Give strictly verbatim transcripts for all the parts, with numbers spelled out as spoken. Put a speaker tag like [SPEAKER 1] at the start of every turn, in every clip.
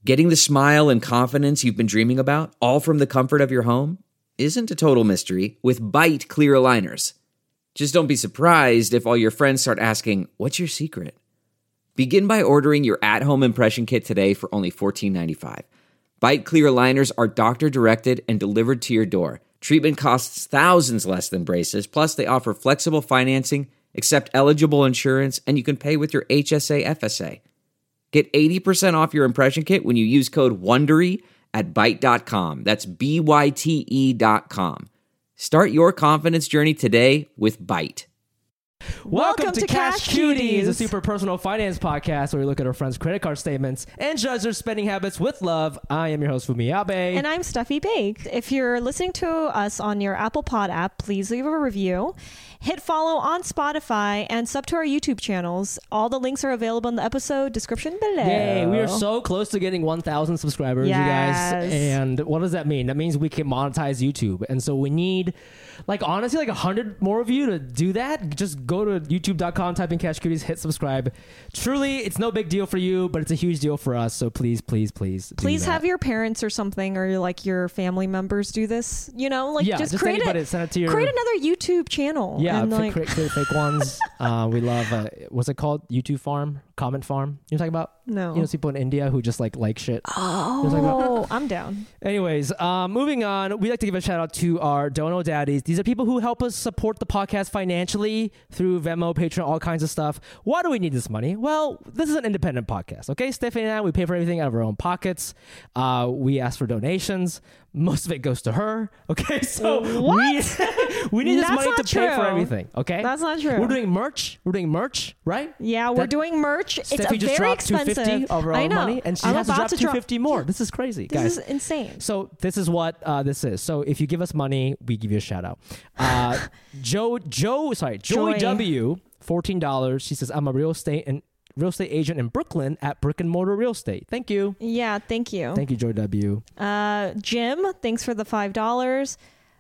[SPEAKER 1] Getting the smile and confidence you've been dreaming about, all from the comfort of your home, isn't a total mystery with Byte clear aligners. Just don't be surprised if all your friends start asking, "What's your secret?" Begin by ordering your at-home impression kit today for only fourteen ninety-five. Byte clear aligners are doctor-directed and delivered to your door. Treatment costs thousands less than braces, plus they offer flexible financing, accept eligible insurance, and you can pay with your H S A F S A. Get eighty percent off your impression kit when you use code WONDERY at byte dot com. That's B Y T E dot com. Start your confidence journey today with Byte.
[SPEAKER 2] Welcome, Welcome to, to Cash Cuties, a super personal finance podcast where we look at our friends' credit card statements and judge their spending habits with love. I am your host, Fumi Abe.
[SPEAKER 3] And I'm Steffi Bake. If you're listening to us on your Apple Pod app, please leave a review. Hit follow on Spotify and sub to our YouTube channels. All the links are available in the episode description below.
[SPEAKER 2] Yay, we are so close to getting one thousand subscribers,
[SPEAKER 3] yes.
[SPEAKER 2] you guys. And what does that mean? That means we can monetize YouTube. And so we need, like, honestly, like one hundred more of you to do that. Just go to youtube dot com, type in Cash Cuties, hit subscribe. Truly, it's no big deal for you, but it's a huge deal for us. So please, please, please
[SPEAKER 3] Please have your parents or something, or like your family members do this. You know, like
[SPEAKER 2] yeah,
[SPEAKER 3] just,
[SPEAKER 2] just
[SPEAKER 3] create,
[SPEAKER 2] anybody,
[SPEAKER 3] a,
[SPEAKER 2] send it to your,
[SPEAKER 3] create another YouTube channel.
[SPEAKER 2] Yeah,
[SPEAKER 3] and
[SPEAKER 2] f-
[SPEAKER 3] like,
[SPEAKER 2] create, create fake ones. uh, we love, uh, what's it called? YouTube Farm? Comment Farm? You know what I'm talking about?
[SPEAKER 3] No.
[SPEAKER 2] You know, people in India who just like like shit.
[SPEAKER 3] Oh,
[SPEAKER 2] you know
[SPEAKER 3] I'm down.
[SPEAKER 2] Anyways, uh, moving on, we'd like to give a shout out to our Dono Daddies. These are people who help us support the podcast financially through Venmo, Patreon, all kinds of stuff. Why do we need this money? Well, this is an independent podcast, okay? Stephanie and I, we pay for everything out of our own pockets. Uh, we ask for donations. Most of it goes to her, okay? So
[SPEAKER 3] what?
[SPEAKER 2] we, we need this
[SPEAKER 3] That's
[SPEAKER 2] money to
[SPEAKER 3] true.
[SPEAKER 2] pay for everything, okay?
[SPEAKER 3] That's not true.
[SPEAKER 2] We're doing merch. We're doing merch, right?
[SPEAKER 3] Yeah, we're
[SPEAKER 2] that,
[SPEAKER 3] doing merch. It's
[SPEAKER 2] Steffi
[SPEAKER 3] a
[SPEAKER 2] just
[SPEAKER 3] very
[SPEAKER 2] dropped
[SPEAKER 3] expensive.
[SPEAKER 2] two hundred fifty dollars of her
[SPEAKER 3] I
[SPEAKER 2] own
[SPEAKER 3] know.
[SPEAKER 2] money, and she
[SPEAKER 3] I'm
[SPEAKER 2] has to
[SPEAKER 3] about
[SPEAKER 2] drop
[SPEAKER 3] to
[SPEAKER 2] two hundred fifty dollars more.
[SPEAKER 3] Yeah.
[SPEAKER 2] This is crazy,
[SPEAKER 3] this
[SPEAKER 2] guys.
[SPEAKER 3] This is insane.
[SPEAKER 2] So this is what uh, this is. So if you give us money, we give you a shout out. Uh, Joe, Joe, sorry, Joy,
[SPEAKER 3] Joy
[SPEAKER 2] W, fourteen dollars. She says, I'm a real estate and real estate agent in Brooklyn at Brick and Mortar Real Estate. Thank you.
[SPEAKER 3] Yeah, thank you.
[SPEAKER 2] Thank you, Joy W.
[SPEAKER 3] Uh, Jim, thanks for the five dollars.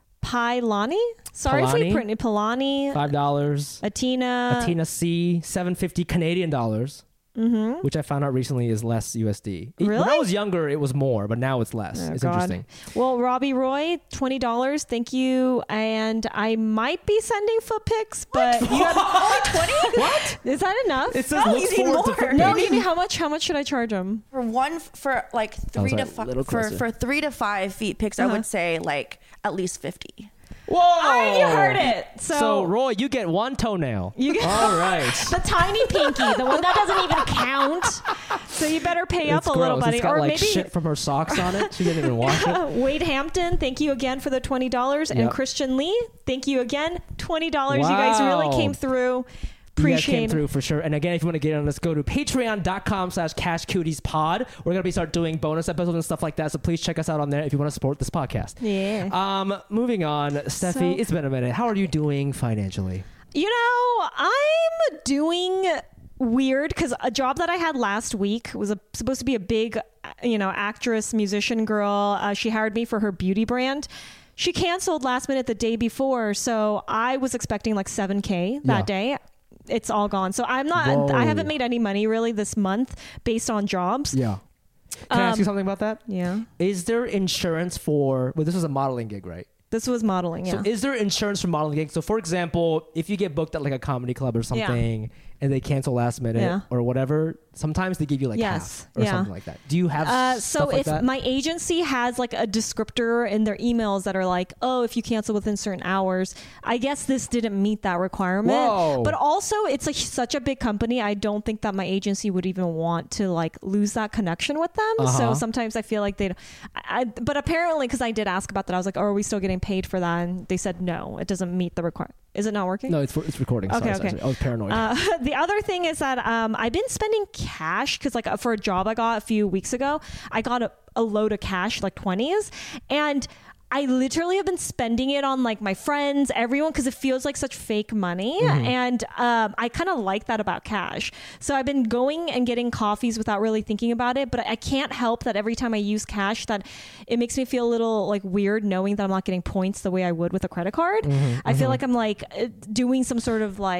[SPEAKER 3] Pilani? Sorry
[SPEAKER 2] Pilani.
[SPEAKER 3] if we printed Pilani.
[SPEAKER 2] five dollars.
[SPEAKER 3] Atina.
[SPEAKER 2] Atina C, seven hundred fifty Canadian dollars. Mm-hmm. Which I found out recently is less U S D.
[SPEAKER 3] Really?
[SPEAKER 2] When I was younger, it was more, but now it's less.
[SPEAKER 3] Oh,
[SPEAKER 2] it's
[SPEAKER 3] God.
[SPEAKER 2] interesting.
[SPEAKER 3] Well, Robbie Roy, twenty dollars. Thank you. And I might be sending foot pics, but
[SPEAKER 4] What?
[SPEAKER 3] you have only twenty?
[SPEAKER 2] What?
[SPEAKER 3] Is that enough?
[SPEAKER 2] It says
[SPEAKER 4] No,
[SPEAKER 2] look
[SPEAKER 4] you need
[SPEAKER 2] forward to
[SPEAKER 4] more.
[SPEAKER 2] foot
[SPEAKER 3] no,
[SPEAKER 2] pics.
[SPEAKER 3] you need, how much? How much should I charge him?
[SPEAKER 4] For one, for like three
[SPEAKER 2] sorry,
[SPEAKER 4] to five,
[SPEAKER 2] little
[SPEAKER 4] for
[SPEAKER 2] closer.
[SPEAKER 4] for three to five feet pics, I
[SPEAKER 3] Uh-huh.
[SPEAKER 4] would say like at least fifty.
[SPEAKER 2] Whoa!
[SPEAKER 3] Oh, you heard it. So,
[SPEAKER 2] So, Roy, you get one toenail.
[SPEAKER 3] You get-
[SPEAKER 2] All right.
[SPEAKER 3] the tiny pinky, the one that doesn't even count. So you better pay
[SPEAKER 2] It's
[SPEAKER 3] up a
[SPEAKER 2] gross.
[SPEAKER 3] little, buddy.
[SPEAKER 2] It's got
[SPEAKER 3] or
[SPEAKER 2] like
[SPEAKER 3] maybe
[SPEAKER 2] shit from her socks on it. She didn't even wash it.
[SPEAKER 3] Wade Hampton, thank you again for the twenty dollars. And
[SPEAKER 2] Yep.
[SPEAKER 3] Christian Lee, thank you again. twenty dollars. You guys really
[SPEAKER 2] Wow.
[SPEAKER 3] came through.
[SPEAKER 2] You guys
[SPEAKER 3] Appreciate
[SPEAKER 2] came
[SPEAKER 3] it.
[SPEAKER 2] through for sure. And again, if you want to get on this, go to patreon.com slash cashcutiespod. We're going to be start doing bonus episodes and stuff like that. So please check us out on there if you want to support this podcast.
[SPEAKER 3] Yeah.
[SPEAKER 2] Um, moving on, Steffi,
[SPEAKER 3] So-
[SPEAKER 2] it's been a minute. How are you doing financially?
[SPEAKER 3] You know, I'm doing weird because a job that I had last week was a, supposed to be a big, you know, actress, musician girl. Uh, she hired me for her beauty brand. She canceled last minute the day before. So I was expecting like seven K that
[SPEAKER 2] Yeah.
[SPEAKER 3] day. It's all gone. So I'm not,
[SPEAKER 2] Whoa.
[SPEAKER 3] I haven't made any money really this month based on jobs.
[SPEAKER 2] Yeah. Can I ask
[SPEAKER 3] Um,
[SPEAKER 2] you something about that?
[SPEAKER 3] Yeah.
[SPEAKER 2] Is there insurance for, well, this was a modeling gig, right?
[SPEAKER 3] This was modeling. Yeah.
[SPEAKER 2] So is there insurance for modeling gigs? So for example, if you get booked at like a comedy club or something and they cancel last minute
[SPEAKER 3] Yeah.
[SPEAKER 2] or whatever, sometimes they give you like
[SPEAKER 3] Yes.
[SPEAKER 2] half or
[SPEAKER 3] Yeah.
[SPEAKER 2] something like that. Do you have
[SPEAKER 3] Uh,
[SPEAKER 2] s-
[SPEAKER 3] so
[SPEAKER 2] stuff like
[SPEAKER 3] if
[SPEAKER 2] that?
[SPEAKER 3] my agency has like a descriptor in their emails that are like, oh, if you cancel within certain hours, I guess this didn't meet that requirement.
[SPEAKER 2] Whoa.
[SPEAKER 3] But also it's like such a big company. I don't think that my agency would even want to like lose that connection with them.
[SPEAKER 2] Uh-huh.
[SPEAKER 3] So sometimes I feel like they'd, I, but apparently, cause I did ask about that. I was like, oh, are we still getting paid for that? And they said, no, it doesn't meet the requirement. Is it not working?
[SPEAKER 2] No, it's it's recording.
[SPEAKER 3] Okay,
[SPEAKER 2] sorry,
[SPEAKER 3] okay.
[SPEAKER 2] sorry, sorry. I was paranoid.
[SPEAKER 3] Uh, the other thing is that um, I've been spending cash because, like, for a job I got a few weeks ago, I got a, a load of cash, like twenties, and I literally have been spending it on like my friends, everyone, because it feels like such fake money.
[SPEAKER 2] Mm-hmm.
[SPEAKER 3] And um, I kind of like that about cash. So I've been going and getting coffees without really thinking about it. But I can't help that every time I use cash, that it makes me feel a little like weird knowing that I'm not getting points the way I would with a credit card.
[SPEAKER 2] Mm-hmm,
[SPEAKER 3] I feel like I'm like uh, doing some sort of like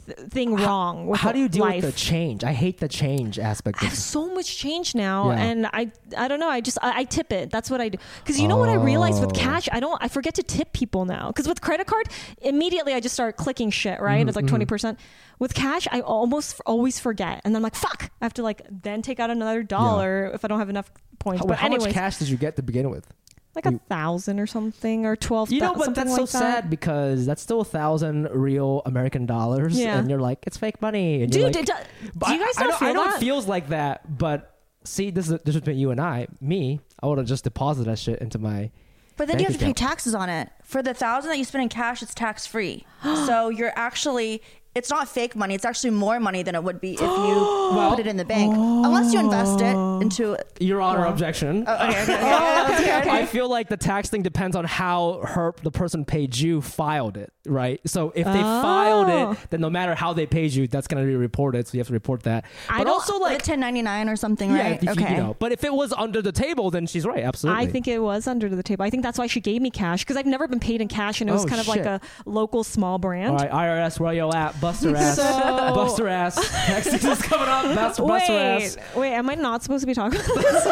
[SPEAKER 3] anything wrong with
[SPEAKER 2] How do you deal
[SPEAKER 3] life.
[SPEAKER 2] with the change? I hate the change aspect
[SPEAKER 3] I
[SPEAKER 2] of
[SPEAKER 3] have so much change now,
[SPEAKER 2] Yeah.
[SPEAKER 3] and I I don't know. I just I, I tip it. That's what I do. Because you know what I realized with
[SPEAKER 2] Oh.
[SPEAKER 3] cash, I don't I forget to tip people now. Because with credit card, immediately I just start clicking shit. Right,
[SPEAKER 2] Mm-hmm,
[SPEAKER 3] it's like twenty percent. With cash, I almost always forget, and then I'm like, fuck. I have to like then take out another dollar if I don't have enough points.
[SPEAKER 2] How,
[SPEAKER 3] but
[SPEAKER 2] how
[SPEAKER 3] anyways,
[SPEAKER 2] much cash did you get to begin with?
[SPEAKER 3] like a
[SPEAKER 2] you-
[SPEAKER 3] thousand or something, or twelve.
[SPEAKER 2] You know, but
[SPEAKER 3] something
[SPEAKER 2] that's so
[SPEAKER 3] like that.
[SPEAKER 2] sad because that's still a thousand real American dollars,
[SPEAKER 3] Yeah.
[SPEAKER 2] and you're like, it's fake money. And
[SPEAKER 3] Dude,
[SPEAKER 2] you're
[SPEAKER 3] do,
[SPEAKER 2] like,
[SPEAKER 3] do,
[SPEAKER 2] But
[SPEAKER 3] do you guys
[SPEAKER 2] I,
[SPEAKER 3] not
[SPEAKER 2] I know,
[SPEAKER 3] feel
[SPEAKER 2] I know
[SPEAKER 3] that?
[SPEAKER 2] it feels like that, but see, this is the difference between you and I. Me, I would have just deposited that shit into my.
[SPEAKER 4] But then
[SPEAKER 2] bank
[SPEAKER 4] you have to pay
[SPEAKER 2] account.
[SPEAKER 4] taxes on it. For the thousand that you spend in cash, it's tax free. So you're actually, it's not fake money. It's actually more money than it would be if you put it in the bank, unless you invest it into.
[SPEAKER 2] Your Honor, objection.
[SPEAKER 4] Oh, okay, okay, okay, okay, okay.
[SPEAKER 2] I feel like the tax thing depends on how her the person paid you filed it, right? So if they filed
[SPEAKER 3] Oh.
[SPEAKER 2] it, then no matter how they paid you, that's gonna be reported. So you have to report that.
[SPEAKER 3] I
[SPEAKER 2] But
[SPEAKER 3] don't-
[SPEAKER 2] also
[SPEAKER 4] Like
[SPEAKER 2] like
[SPEAKER 4] ten ninety-nine or something,
[SPEAKER 2] yeah,
[SPEAKER 4] right?
[SPEAKER 2] if you,
[SPEAKER 4] okay.
[SPEAKER 2] you know. But if it was under the table, then she's right. Absolutely.
[SPEAKER 3] I think it was under the table. I think that's why she gave me cash because I've never been paid in cash, and it was
[SPEAKER 2] Oh,
[SPEAKER 3] kind of like
[SPEAKER 2] shit.
[SPEAKER 3] a local small brand.
[SPEAKER 2] All right, I R S, where you at? Buster ass.
[SPEAKER 3] So-
[SPEAKER 2] Buster ass. Next season's coming up. Buster, Buster
[SPEAKER 3] Wait,
[SPEAKER 2] ass.
[SPEAKER 3] wait, am I not supposed to be talking about this?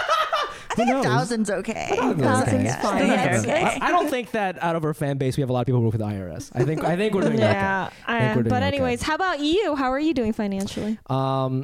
[SPEAKER 4] I think
[SPEAKER 2] knows?
[SPEAKER 4] a thousand's okay.
[SPEAKER 2] Thousand's
[SPEAKER 3] Thousand's
[SPEAKER 2] okay.
[SPEAKER 3] fine.
[SPEAKER 4] Yeah, okay.
[SPEAKER 2] I, I don't think that out of our fan base we have a lot of people who work with the I R S. I think I think we're doing
[SPEAKER 3] Yeah.
[SPEAKER 2] okay. I think
[SPEAKER 3] I-
[SPEAKER 2] we're doing
[SPEAKER 3] but
[SPEAKER 2] okay.
[SPEAKER 3] anyways, how about you? How are you doing financially?
[SPEAKER 2] Um,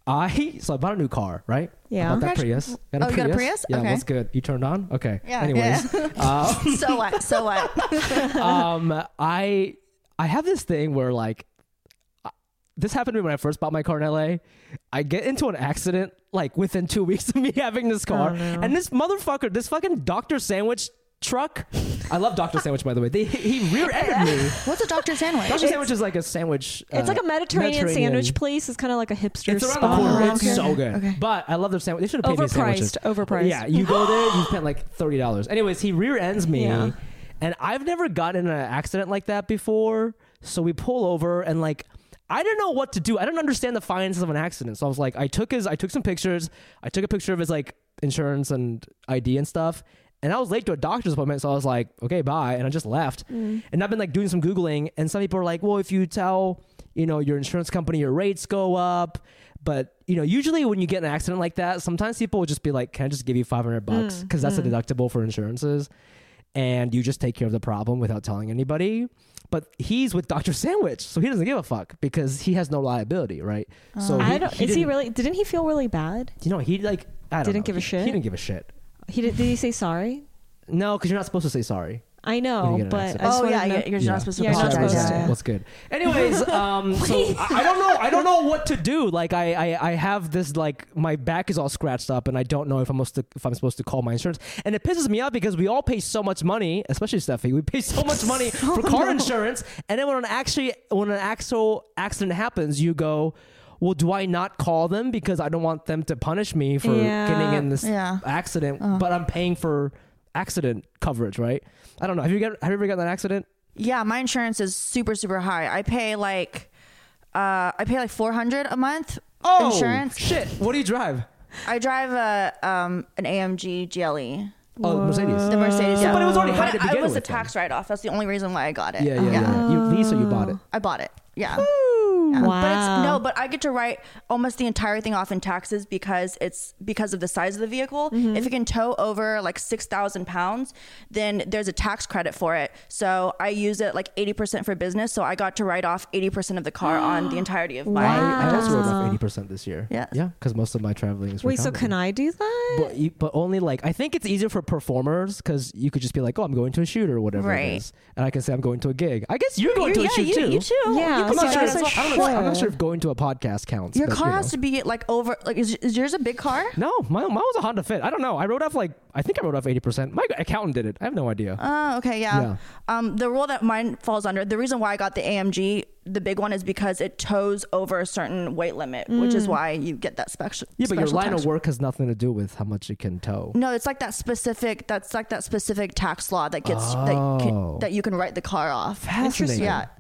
[SPEAKER 2] I so I bought a new car, right?
[SPEAKER 3] Yeah.
[SPEAKER 2] I bought that
[SPEAKER 4] Congrat-
[SPEAKER 2] Prius. Got
[SPEAKER 4] Oh, you got a Prius?
[SPEAKER 2] Yeah,
[SPEAKER 4] Okay.
[SPEAKER 2] what's good? You turned on? Okay.
[SPEAKER 4] Yeah,
[SPEAKER 2] Anyways, um,
[SPEAKER 4] So what? So what?
[SPEAKER 2] um, I I have this thing where like uh, this happened to me when I first bought my car in L A. I get into an accident like within two weeks of me having this car,
[SPEAKER 3] Oh, no.
[SPEAKER 2] and this motherfucker, this fucking Doctor Sandwich truck. I love Doctor Sandwich, by the way. They he rear-ended me.
[SPEAKER 4] What's a Doctor Sandwich?
[SPEAKER 2] Doctor Sandwich is like a sandwich.
[SPEAKER 3] It's
[SPEAKER 2] uh,
[SPEAKER 3] like a Mediterranean,
[SPEAKER 2] Mediterranean
[SPEAKER 3] sandwich place. It's kind of like a hipster
[SPEAKER 2] It's around
[SPEAKER 3] spot.
[SPEAKER 2] the corner.
[SPEAKER 3] around
[SPEAKER 2] It's
[SPEAKER 3] here.
[SPEAKER 2] so good.
[SPEAKER 4] Okay.
[SPEAKER 2] But I love their sandwich. They should have paid me sandwiches.
[SPEAKER 3] Overpriced. Overpriced.
[SPEAKER 2] Yeah, you go there, you spend like thirty dollars. Anyways, he rear ends me,
[SPEAKER 3] Yeah.
[SPEAKER 2] and I've never gotten in an accident like that before. So we pull over, and like I didn't know what to do. I didn't understand the finances of an accident. So I was like, I took his, I took some pictures. I took a picture of his like insurance and I D and stuff. And I was late to a doctor's appointment, so I was like, okay, bye. And I just left.
[SPEAKER 3] Mm.
[SPEAKER 2] And I've been like doing some Googling, and some people are like, well, if you tell, you know, your insurance company your rates go up. But, you know, usually when you get in an accident like that, sometimes people will just be like, can I just give you five hundred bucks? Because that's a deductible for insurances. And you just take care of the problem without telling anybody. But he's with Doctor Sandwich, so he doesn't give a fuck because he has no liability, right? So
[SPEAKER 3] I don't, is he
[SPEAKER 2] didn't-
[SPEAKER 3] really? Didn't he feel really bad?
[SPEAKER 2] You know, he like I don't
[SPEAKER 3] Didn't
[SPEAKER 2] know.
[SPEAKER 3] give a
[SPEAKER 2] He-
[SPEAKER 3] shit?
[SPEAKER 2] He didn't give a shit.
[SPEAKER 3] He did. Did he say sorry?
[SPEAKER 2] No, because you're not supposed to say sorry.
[SPEAKER 3] I
[SPEAKER 2] When
[SPEAKER 3] know,
[SPEAKER 2] you get in an
[SPEAKER 3] but
[SPEAKER 2] accident.
[SPEAKER 3] I just
[SPEAKER 4] Oh
[SPEAKER 3] wanted
[SPEAKER 4] yeah,
[SPEAKER 3] to know-
[SPEAKER 4] you're, you're
[SPEAKER 2] Yeah.
[SPEAKER 4] not supposed to
[SPEAKER 3] Yeah, you're not
[SPEAKER 4] apologize.
[SPEAKER 3] supposed
[SPEAKER 4] yeah.
[SPEAKER 3] to.
[SPEAKER 2] What's good? Anyways, um, so I, I don't know. I don't know what to do. Like I, I, I have this like my back is all scratched up, and I don't know if I'm supposed to if I'm supposed to call my insurance. And it pisses me off because we all pay so much money, especially Steffi. We pay so much money for car insurance, and then when an actually when an actual accident happens, you go, well, do I not call them because I don't want them to punish me for
[SPEAKER 3] Yeah.
[SPEAKER 2] getting in this
[SPEAKER 4] Yeah.
[SPEAKER 2] accident,
[SPEAKER 4] Uh.
[SPEAKER 2] but I'm paying for accident coverage, right? I don't know. Have you got have you ever gotten an accident?
[SPEAKER 4] Yeah, my insurance is super super high. I pay like, uh, I pay like four hundred a month insurance.
[SPEAKER 2] Shit. What do you drive?
[SPEAKER 4] I drive a um an A M G G L E.
[SPEAKER 2] Oh, Mercedes.
[SPEAKER 4] The Mercedes. Yeah,
[SPEAKER 2] but it was already high
[SPEAKER 4] But
[SPEAKER 2] to
[SPEAKER 4] it-
[SPEAKER 2] begin
[SPEAKER 4] it was
[SPEAKER 2] with,
[SPEAKER 4] a tax write off. That's the only reason why I got it.
[SPEAKER 2] Yeah, yeah, yeah. You lease or you bought it?
[SPEAKER 4] I bought it. Yeah. Yeah. But
[SPEAKER 3] Wow.
[SPEAKER 4] it's no, but I get to write almost the entire thing off in taxes because it's because of the size of the vehicle. If it can tow over like six thousand pounds, then there's a tax credit for it. So I use it like eighty percent for business. So I got to write off eighty percent of the car on the entirety of my
[SPEAKER 2] I, I also wrote
[SPEAKER 3] Wow.
[SPEAKER 2] off eighty percent this year.
[SPEAKER 4] Yes.
[SPEAKER 2] Yeah, because most of my traveling is for
[SPEAKER 3] Wait, so
[SPEAKER 2] comedy.
[SPEAKER 3] can I do that?
[SPEAKER 2] But, you, but only like, I think it's easier for performers because you could just be like, oh, I'm going to a shoot or whatever it
[SPEAKER 4] Right.
[SPEAKER 2] is. And I can say I'm going to a gig. I guess you're going to a
[SPEAKER 4] yeah,
[SPEAKER 2] shoot
[SPEAKER 4] you,
[SPEAKER 2] too.
[SPEAKER 4] you too.
[SPEAKER 3] Yeah,
[SPEAKER 4] You
[SPEAKER 2] I'm
[SPEAKER 4] can
[SPEAKER 2] not,
[SPEAKER 4] do
[SPEAKER 2] sure,
[SPEAKER 4] that as
[SPEAKER 2] I don't
[SPEAKER 4] a
[SPEAKER 2] know, I'm not
[SPEAKER 3] sure.
[SPEAKER 2] sure if going to a podcast counts.
[SPEAKER 4] Your
[SPEAKER 2] but,
[SPEAKER 4] car
[SPEAKER 2] you know.
[SPEAKER 4] has to be like over. Like, is, is yours a big car?
[SPEAKER 2] No, my, mine was a Honda Fit. I don't know. I wrote off like, I think I wrote off eighty percent. My accountant did it. I have no idea.
[SPEAKER 4] Oh, okay, yeah.
[SPEAKER 2] Yeah.
[SPEAKER 4] Um, the rule that mine falls under, the reason why I got the A M G, the big one, is because it tows over a certain weight limit, which is why you get that special.
[SPEAKER 2] yeah, but your
[SPEAKER 4] special
[SPEAKER 2] line
[SPEAKER 4] tax.
[SPEAKER 2] of work has nothing to do with how much it can tow.
[SPEAKER 4] No, it's like that specific. That's like that specific tax law that gets that
[SPEAKER 2] Oh.
[SPEAKER 4] can, that you can write the car off.
[SPEAKER 2] Fascinating.
[SPEAKER 4] Yeah.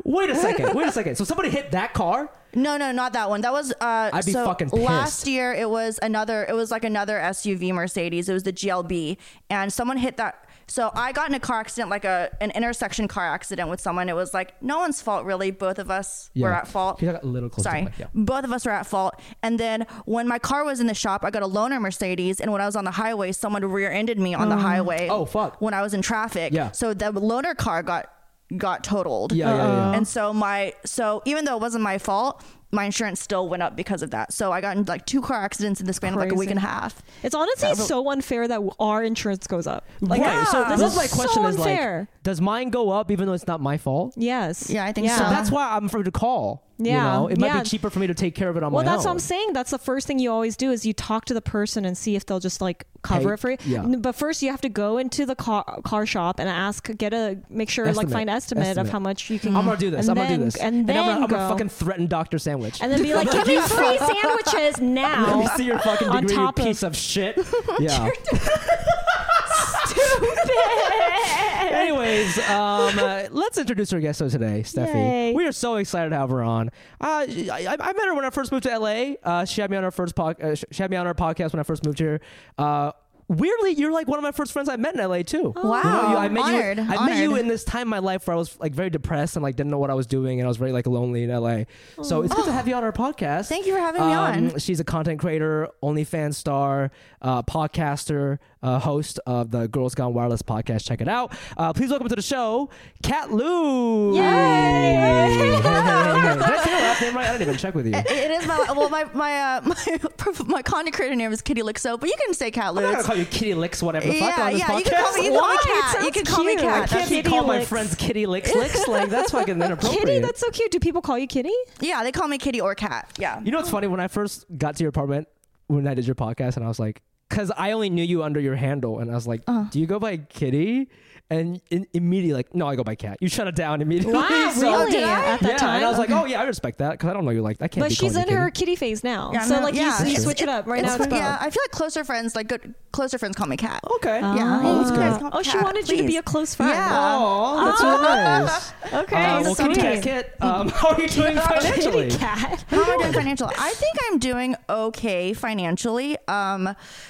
[SPEAKER 2] Wait a second. Wait a second. So somebody hit that car?
[SPEAKER 4] No, no, not that one. That was uh
[SPEAKER 2] I'd be
[SPEAKER 4] so
[SPEAKER 2] fucking pissed.
[SPEAKER 4] last year it was another it was like another S U V Mercedes. It was the G L B, and someone hit that. So I got in a car accident, like a an intersection car accident with someone. It was like no one's fault really. Both of us
[SPEAKER 2] Yeah.
[SPEAKER 4] were at fault.
[SPEAKER 2] Can you talk a little closer to
[SPEAKER 4] Sorry,
[SPEAKER 2] the mic? Yeah.
[SPEAKER 4] both of us were at fault. And then when my car was in the shop, I got a loaner Mercedes, and when I was on the highway, someone rear-ended me on the highway.
[SPEAKER 2] Oh, fuck.
[SPEAKER 4] When I was in traffic.
[SPEAKER 2] Yeah.
[SPEAKER 4] So the loaner car got got totaled.
[SPEAKER 2] Yeah, yeah, yeah.
[SPEAKER 4] And so my so even though it wasn't my fault, my insurance still went up because of that. So I got in like two car accidents in the span of like a week
[SPEAKER 3] Crazy.
[SPEAKER 4] and a half.
[SPEAKER 3] It's honestly
[SPEAKER 4] That was-
[SPEAKER 3] so unfair that our insurance goes up. Like,
[SPEAKER 2] right. So
[SPEAKER 3] this
[SPEAKER 2] that's
[SPEAKER 3] is
[SPEAKER 2] my question
[SPEAKER 3] so
[SPEAKER 2] is
[SPEAKER 3] unfair.
[SPEAKER 2] like, does mine go up even though it's not my fault?
[SPEAKER 3] Yes.
[SPEAKER 4] Yeah, I think
[SPEAKER 3] yeah.
[SPEAKER 2] So
[SPEAKER 4] so.
[SPEAKER 2] that's why I'm afraid to call. You
[SPEAKER 3] Yeah.
[SPEAKER 2] know, it might
[SPEAKER 3] Yeah.
[SPEAKER 2] be cheaper for me to take care of it on
[SPEAKER 3] Well,
[SPEAKER 2] my
[SPEAKER 3] that's
[SPEAKER 2] own.
[SPEAKER 3] what I'm saying. That's the first thing you always do is you talk to the person and see if they'll just like cover
[SPEAKER 2] Pay-
[SPEAKER 3] it for you.
[SPEAKER 2] yeah.
[SPEAKER 3] N- But first you have to go into the car car shop and ask, get a make sure
[SPEAKER 2] Estimate.
[SPEAKER 3] like find estimate,
[SPEAKER 2] Estimate.
[SPEAKER 3] of how much you can.
[SPEAKER 2] I'm gonna do this.
[SPEAKER 3] And
[SPEAKER 2] I'm gonna
[SPEAKER 3] then,
[SPEAKER 2] do this.
[SPEAKER 3] And then
[SPEAKER 2] I'm gonna, I'm
[SPEAKER 3] go.
[SPEAKER 2] gonna fucking threaten Doctor Sandwich.
[SPEAKER 3] and then be like, give me free sandwiches
[SPEAKER 2] Let me
[SPEAKER 3] now.
[SPEAKER 2] see your fucking
[SPEAKER 3] on
[SPEAKER 2] degree, you
[SPEAKER 3] top of-
[SPEAKER 2] piece of shit. Yeah. Anyways, um, uh, let's introduce our guest of today, Steffi.
[SPEAKER 3] Yay.
[SPEAKER 2] We are so excited to have her on. Uh, I, I met her when I first moved to L A. Uh, she had me on her first pod, uh, she had me on her podcast when I first moved here. Uh, Weirdly, you're like one of my first friends I met in L A too.
[SPEAKER 4] Wow.
[SPEAKER 2] You know, you, I met
[SPEAKER 4] Honored.
[SPEAKER 2] you. I met you
[SPEAKER 4] Honored.
[SPEAKER 2] in this time in my life where I was like very depressed and like didn't know what I was doing, and I was very like lonely in L A. So it's good to have you on our podcast.
[SPEAKER 4] Thank you for having me
[SPEAKER 2] Um,
[SPEAKER 4] on.
[SPEAKER 2] She's a content creator, OnlyFans star, uh, podcaster, uh, host of the Girls Gone Wireless podcast. Check it out. Uh, please welcome to the show, Kat Lou.
[SPEAKER 3] Yay!
[SPEAKER 2] Hey, hey, hey, hey. Did I say your last name right? I didn't even check with you.
[SPEAKER 4] It, it is my well my my uh, my, my content creator name is Kitty Lixo, but you can say Cat
[SPEAKER 2] I'm not
[SPEAKER 4] Lou.
[SPEAKER 2] gonna call you Kitty Licks, whatever the fuck,
[SPEAKER 4] Yeah,
[SPEAKER 2] on this
[SPEAKER 4] yeah,
[SPEAKER 2] podcast.
[SPEAKER 4] you can call me, you can call me
[SPEAKER 3] Why?
[SPEAKER 4] Cat.
[SPEAKER 3] It
[SPEAKER 4] You can
[SPEAKER 3] sounds
[SPEAKER 4] call me
[SPEAKER 3] cute.
[SPEAKER 4] Cat.
[SPEAKER 2] I can't be
[SPEAKER 3] Kitty
[SPEAKER 2] called my
[SPEAKER 3] Licks.
[SPEAKER 2] friends Kitty Licks Licks. Like that's fucking inappropriate.
[SPEAKER 3] Kitty, that's so cute. Do people call you Kitty?
[SPEAKER 4] Yeah, they call me Kitty or Cat. Yeah.
[SPEAKER 2] You know what's funny? When I first got to your apartment, when I did your podcast, and I was like, because I only knew you under your handle, and I was like,
[SPEAKER 4] Uh-huh.
[SPEAKER 2] do you go by Kitty? And in, immediately, like, no, I go by Cat. You shut it down immediately.
[SPEAKER 3] Wow,
[SPEAKER 2] So-
[SPEAKER 3] really?
[SPEAKER 4] did I?
[SPEAKER 3] At that
[SPEAKER 2] yeah,
[SPEAKER 3] time?
[SPEAKER 2] and I was like, oh yeah, I respect that because I don't know you like that. I can't
[SPEAKER 3] But
[SPEAKER 2] be
[SPEAKER 3] she's in
[SPEAKER 2] calling you
[SPEAKER 3] her
[SPEAKER 2] Kitty.
[SPEAKER 3] kitty phase now.
[SPEAKER 4] Yeah,
[SPEAKER 3] so
[SPEAKER 4] no,
[SPEAKER 3] like
[SPEAKER 4] yeah.
[SPEAKER 3] you, you
[SPEAKER 2] It's
[SPEAKER 3] switch it up. Right now it's both.
[SPEAKER 4] Yeah, I feel like closer friends, like good closer friends, call me Cat.
[SPEAKER 2] Okay.
[SPEAKER 4] Yeah.
[SPEAKER 2] Oh, that's
[SPEAKER 4] You
[SPEAKER 2] good.
[SPEAKER 4] guys call me
[SPEAKER 3] Oh, she
[SPEAKER 4] Cat,
[SPEAKER 3] wanted you to be
[SPEAKER 4] please.
[SPEAKER 3] a close friend.
[SPEAKER 4] Yeah.
[SPEAKER 2] Oh, that's really nice.
[SPEAKER 3] Okay.
[SPEAKER 2] Uh, well,
[SPEAKER 3] sweet.
[SPEAKER 2] Kitty Cat Kit, um, how are you doing financially?
[SPEAKER 3] Kitty cat.
[SPEAKER 4] How am I doing financially? I think I'm doing okay financially. Um,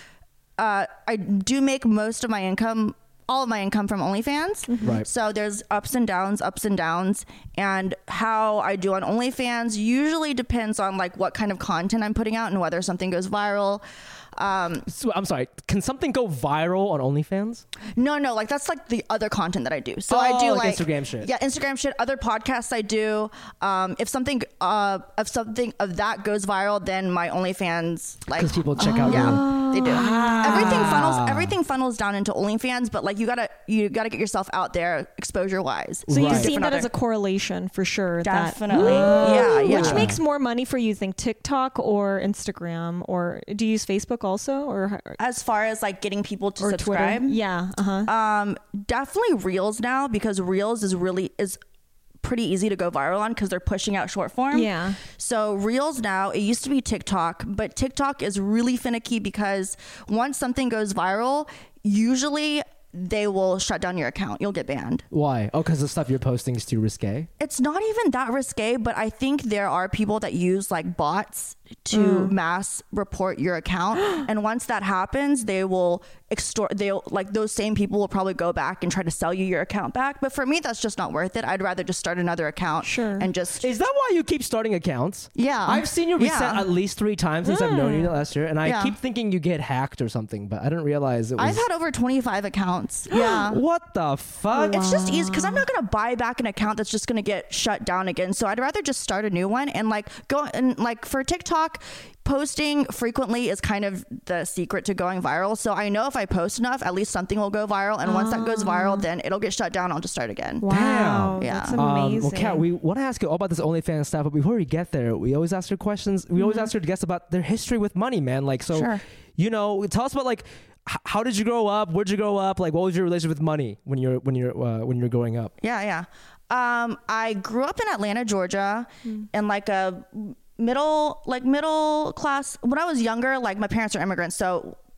[SPEAKER 4] uh, I do make most of my income, all of my income from OnlyFans.
[SPEAKER 2] Right.
[SPEAKER 4] So there's ups and downs, ups and downs. And how I do on OnlyFans usually depends on like what kind of content I'm putting out and whether something goes viral. Um,
[SPEAKER 2] So, I'm sorry. Can something go viral on OnlyFans?
[SPEAKER 4] no, no, like that's like the other content that I do. So
[SPEAKER 2] Oh,
[SPEAKER 4] I do
[SPEAKER 2] like
[SPEAKER 4] like
[SPEAKER 2] Instagram shit.
[SPEAKER 4] Yeah, Instagram shit. Other podcasts I do. Um, if something, uh, if something of that goes viral, then my OnlyFans like
[SPEAKER 2] Because people check out your.
[SPEAKER 4] yeah, they do. Everything
[SPEAKER 2] Ah.
[SPEAKER 4] funnels. Everything funnels down into OnlyFans, but like you gotta you gotta get yourself out there exposure wise.
[SPEAKER 3] So you've
[SPEAKER 2] Right.
[SPEAKER 3] seen that
[SPEAKER 4] Different
[SPEAKER 3] as a
[SPEAKER 4] other-
[SPEAKER 3] correlation for sure. that-
[SPEAKER 4] Definitely. Yeah, yeah.
[SPEAKER 3] Which makes more money for you, think TikTok or Instagram, or do you use Facebook also, or
[SPEAKER 4] As far as like getting people to
[SPEAKER 3] or
[SPEAKER 4] subscribe,
[SPEAKER 3] Twitter? Yeah. Uh huh.
[SPEAKER 4] um, definitely Reels now because Reels is really is pretty easy to go viral on because they're pushing out short form.
[SPEAKER 3] Yeah.
[SPEAKER 4] So Reels now, it used to be TikTok, but TikTok is really finicky because once something goes viral, usually they will shut down your account. You'll get banned.
[SPEAKER 2] Why? Oh, because the stuff you're posting is too risque.
[SPEAKER 4] It's not even that risque, but I think there are people that use like bots to mass report your account. And once that happens, they will extort, they'll like those same people will probably go back and try to sell you your account back. But for me, that's just not worth it. I'd rather just start another account
[SPEAKER 3] Sure.
[SPEAKER 4] and just,
[SPEAKER 2] Is that why you keep starting accounts?
[SPEAKER 4] yeah.
[SPEAKER 2] I've seen you reset
[SPEAKER 4] Yeah.
[SPEAKER 2] at least three times since I've known you last year, and I
[SPEAKER 4] Yeah.
[SPEAKER 2] keep thinking you get hacked or something, but I didn't realize it was.
[SPEAKER 4] I've had over twenty-five accounts. Yeah.
[SPEAKER 2] What the fuck?
[SPEAKER 4] It's just easy because I'm not going to buy back an account that's just going to get shut down again. So I'd rather just start a new one and like go and like for TikTok, posting frequently is kind of the secret to going viral. So I know if I post enough, at least something will go viral. And once that goes viral, then it'll get shut down. I'll just start again.
[SPEAKER 3] Wow.
[SPEAKER 4] Yeah.
[SPEAKER 3] That's
[SPEAKER 4] Um,
[SPEAKER 3] amazing.
[SPEAKER 2] Um, well, Kat, we want to ask you all about this OnlyFans stuff, but before we get there, we always ask her questions. We always ask her guests about their history with money, man. Like, so,
[SPEAKER 4] Sure.
[SPEAKER 2] you know, tell us about like h- how did you grow up? Where'd you grow up? Like, what was your relationship with money when you're when you're uh, when you're growing up?
[SPEAKER 4] Yeah, yeah. Um, I grew up in Atlanta, Georgia, in like a middle, like middle class. When I was younger, like my parents are immigrants, so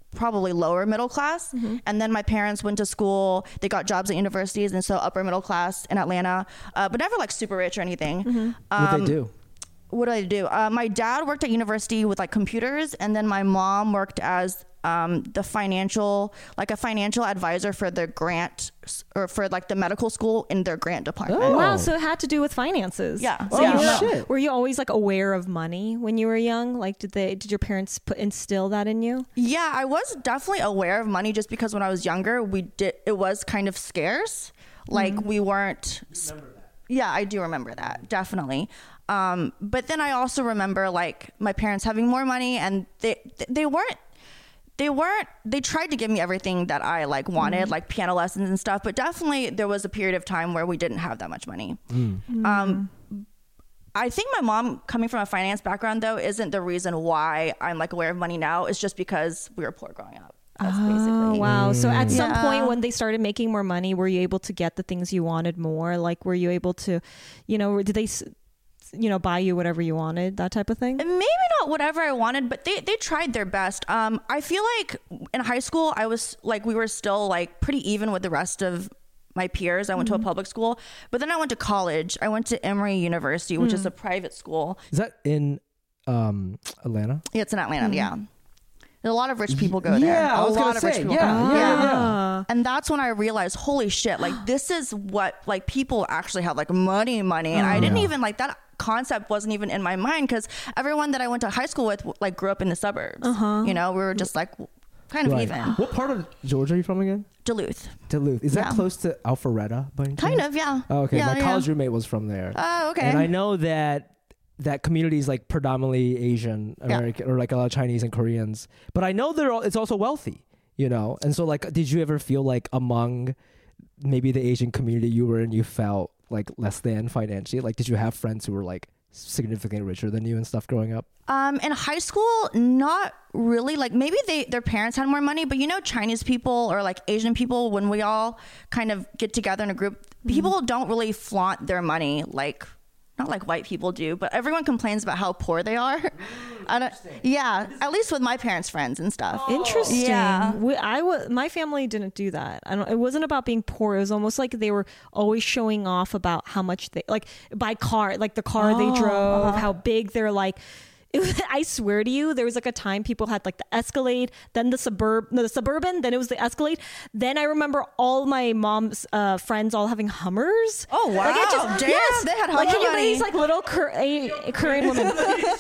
[SPEAKER 4] probably lower middle class. Mm-hmm. And then my parents went to school. They got jobs at universities, and so upper middle class in Atlanta, uh, but never like super rich or anything.
[SPEAKER 2] Mm-hmm.
[SPEAKER 4] Um,
[SPEAKER 2] what did they do?
[SPEAKER 4] What did I do? Uh, my dad worked at university with like computers, and then my mom worked as um, the financial, like a financial advisor for their grant or for like the medical school in their grant department.
[SPEAKER 2] Oh.
[SPEAKER 3] Wow, so it had to do with finances.
[SPEAKER 4] Yeah.
[SPEAKER 3] So
[SPEAKER 2] Oh,
[SPEAKER 3] you were,
[SPEAKER 2] shit.
[SPEAKER 3] were you always like aware of money when you were young? Like, did they did your parents put instill that in you?
[SPEAKER 4] Yeah, I was definitely aware of money just because when I was younger, we did it was kind of scarce. Like mm-hmm. we weren't. Yeah, I do remember that, definitely. Um, but then I also remember like my parents having more money, and they they weren't. They weren't, they tried to give me everything that I like wanted, mm. like piano lessons and stuff, but definitely there was a period of time where we didn't have that much money. Mm. Um, I think my mom coming from a finance background though, isn't the reason why I'm like aware of money now. It's just because we were poor growing up. That's
[SPEAKER 3] oh,
[SPEAKER 4] basically.
[SPEAKER 3] Wow. So at some
[SPEAKER 4] yeah.
[SPEAKER 3] point when they started making more money, were you able to get the things you wanted more? Like, were you able to, you know, did they, you know, buy you whatever you wanted, that type of thing?
[SPEAKER 4] Maybe not whatever I wanted, but they, they tried their best. Um, I feel like in high school, I was like, we were still like pretty even with the rest of my peers. I went mm-hmm. to a public school, but then I went to college. I went to Emory University, which mm. is a private school.
[SPEAKER 2] Is that in um, Atlanta?
[SPEAKER 4] Yeah, it's in Atlanta. Mm. Yeah. A lot of rich people go
[SPEAKER 2] yeah,
[SPEAKER 4] there.
[SPEAKER 2] I was
[SPEAKER 4] a lot
[SPEAKER 2] gonna
[SPEAKER 4] of
[SPEAKER 2] say,
[SPEAKER 4] rich people.
[SPEAKER 2] Yeah,
[SPEAKER 4] go.
[SPEAKER 2] yeah,
[SPEAKER 4] yeah.
[SPEAKER 2] yeah.
[SPEAKER 4] And that's when I realized, holy shit, like this is what like people actually have like money, money. And
[SPEAKER 2] oh,
[SPEAKER 4] I didn't
[SPEAKER 2] yeah.
[SPEAKER 4] even like that concept wasn't even in my mind because everyone that I went to high school with like grew up in the suburbs. Uh-huh. You know, we were just like kind of
[SPEAKER 2] right.
[SPEAKER 4] even.
[SPEAKER 2] What part of Georgia are you from again?
[SPEAKER 4] Duluth.
[SPEAKER 2] Duluth. Is that
[SPEAKER 4] yeah.
[SPEAKER 2] close to Alpharetta by any chance?
[SPEAKER 4] Kind of, yeah.
[SPEAKER 2] Oh, okay.
[SPEAKER 4] Yeah,
[SPEAKER 2] My
[SPEAKER 4] yeah.
[SPEAKER 2] college roommate was from there.
[SPEAKER 4] Oh, okay.
[SPEAKER 2] And I know that that community is like predominantly Asian American yeah. or like a lot of Chinese and Koreans. But I know they're all, it's also wealthy, you know? And so like, did you ever feel like among maybe the Asian community you were in, you felt like less than financially? Like, did you have friends who were like significantly richer than you and stuff growing up?
[SPEAKER 4] Um, in high school, not really. Like maybe they their parents had more money, but you know, Chinese people or like Asian people, when we all kind of get together in a group, mm-hmm. people don't really flaunt their money like not like white people do, but everyone complains about how poor they are. Mm, I don't, yeah, at least with my parents' friends and stuff.
[SPEAKER 3] Oh. Interesting.
[SPEAKER 4] Yeah.
[SPEAKER 3] We, I was, my family didn't do that. I don't, it wasn't about being poor. It was almost like they were always showing off about how much they, like by car, like the car oh, they drove, uh-huh. how big they're like. It was, I swear to you, there was like a time people had like the Escalade, then the suburb, no, the Suburban, then it was the Escalade. Then I remember all my mom's uh, friends all having Hummers.
[SPEAKER 4] Oh wow!
[SPEAKER 3] Like it just,
[SPEAKER 4] Damn,
[SPEAKER 3] yes,
[SPEAKER 4] they had Hummer
[SPEAKER 3] like can you
[SPEAKER 4] money.
[SPEAKER 3] these like little Cor- a, Korean women?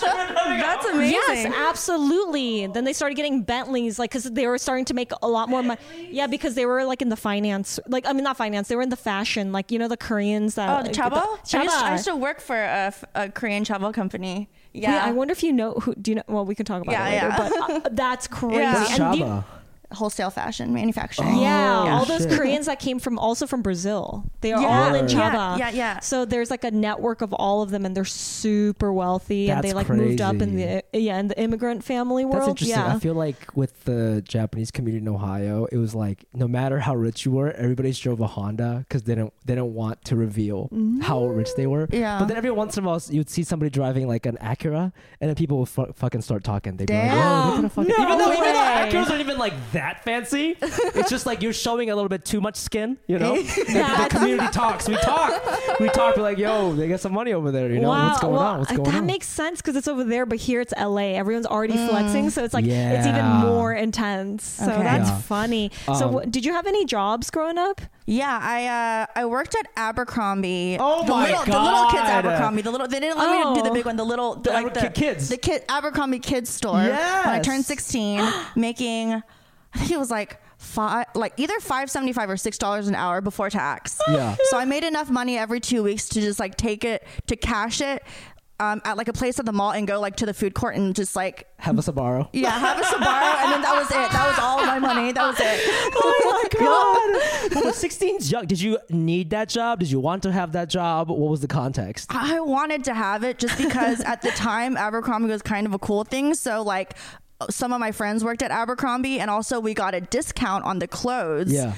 [SPEAKER 4] That's amazing.
[SPEAKER 3] Yes, absolutely. Then they started getting Bentleys, like because they were starting to make a lot more money. Yeah, because they were like in the finance, like I mean not finance, they were in the fashion, like you know the Koreans that.
[SPEAKER 4] Oh, the Chabo.
[SPEAKER 3] Chaba.
[SPEAKER 4] I used, I used to work for a, a Korean Chabo company. Yeah,
[SPEAKER 3] Wait, I wonder if you know who. Do you know? Well, we can talk about
[SPEAKER 4] yeah,
[SPEAKER 3] it later.
[SPEAKER 4] Yeah.
[SPEAKER 3] But uh, that's crazy.
[SPEAKER 4] Yeah.
[SPEAKER 3] And do you-
[SPEAKER 2] Chaba.
[SPEAKER 4] Wholesale fashion manufacturing.
[SPEAKER 3] Oh, yeah,
[SPEAKER 4] yeah,
[SPEAKER 3] all those
[SPEAKER 2] shit.
[SPEAKER 3] Koreans that came from also from Brazil. They are
[SPEAKER 4] Yeah.
[SPEAKER 3] all in
[SPEAKER 4] Yeah,
[SPEAKER 3] Chaba.
[SPEAKER 4] yeah, yeah.
[SPEAKER 3] So there's like a network of all of them, and they're super wealthy,
[SPEAKER 2] That's
[SPEAKER 3] and they like moved up in
[SPEAKER 2] crazy.
[SPEAKER 3] the yeah in the immigrant family world.
[SPEAKER 2] That's interesting.
[SPEAKER 3] Yeah.
[SPEAKER 2] I feel like with the Japanese community in Ohio, it was like no matter how rich you were, everybody drove a Honda because they don't they don't want to reveal mm. how rich they were.
[SPEAKER 4] Yeah.
[SPEAKER 2] But then every once in a while, you'd see somebody driving like an Acura, and then people would fu- fucking start talking. They'd be like,
[SPEAKER 4] Damn.
[SPEAKER 2] "Whoa, look at a fucking."
[SPEAKER 3] No
[SPEAKER 2] even though even
[SPEAKER 3] way.
[SPEAKER 2] though Acuras aren't even like that fancy, it's just like you're showing a little bit too much skin. You know, the, the community talks. We talk. We talk. We're like, "Yo, they got some money over there. You know
[SPEAKER 3] wow.
[SPEAKER 2] what's going
[SPEAKER 3] well,
[SPEAKER 2] on? What's going
[SPEAKER 3] that
[SPEAKER 2] on?"
[SPEAKER 3] makes sense because it's over there, but here it's L A. Everyone's already
[SPEAKER 4] Mm.
[SPEAKER 3] flexing, so it's like it's even
[SPEAKER 2] Yeah.
[SPEAKER 3] more intense. So
[SPEAKER 4] Okay.
[SPEAKER 3] that's
[SPEAKER 2] Yeah.
[SPEAKER 3] funny.
[SPEAKER 2] Um,
[SPEAKER 3] so, what, did you have any jobs growing up?
[SPEAKER 4] Yeah, I uh, I worked at Abercrombie.
[SPEAKER 2] Oh
[SPEAKER 4] the
[SPEAKER 2] my
[SPEAKER 4] little, The little kids
[SPEAKER 2] God.
[SPEAKER 4] Abercrombie. The little they didn't let me do the
[SPEAKER 3] Oh.
[SPEAKER 4] big one. The little the,
[SPEAKER 2] The
[SPEAKER 4] like
[SPEAKER 2] Aber-
[SPEAKER 4] the
[SPEAKER 2] kids.
[SPEAKER 4] The kid Abercrombie kids store. When I
[SPEAKER 2] Yes.
[SPEAKER 4] turned sixteen, making I think it was like five, like either five seventy five or six dollars an hour before tax.
[SPEAKER 2] Yeah.
[SPEAKER 4] So I made enough money every two weeks to just like take it to cash it. Um, at like a place at the mall and go like to the food court and just like
[SPEAKER 2] Have a Sbarro.
[SPEAKER 4] yeah have a Sbarro and then that was it. That was all my money. That was it.
[SPEAKER 2] Oh my god! Well, sixteen's young. Did you need that job? Did you want to have that job? What was the context?
[SPEAKER 4] I wanted to have it just because at the time Abercrombie was kind of a cool thing. So like some of my friends worked at Abercrombie and also we got a discount on the clothes.
[SPEAKER 2] Yeah.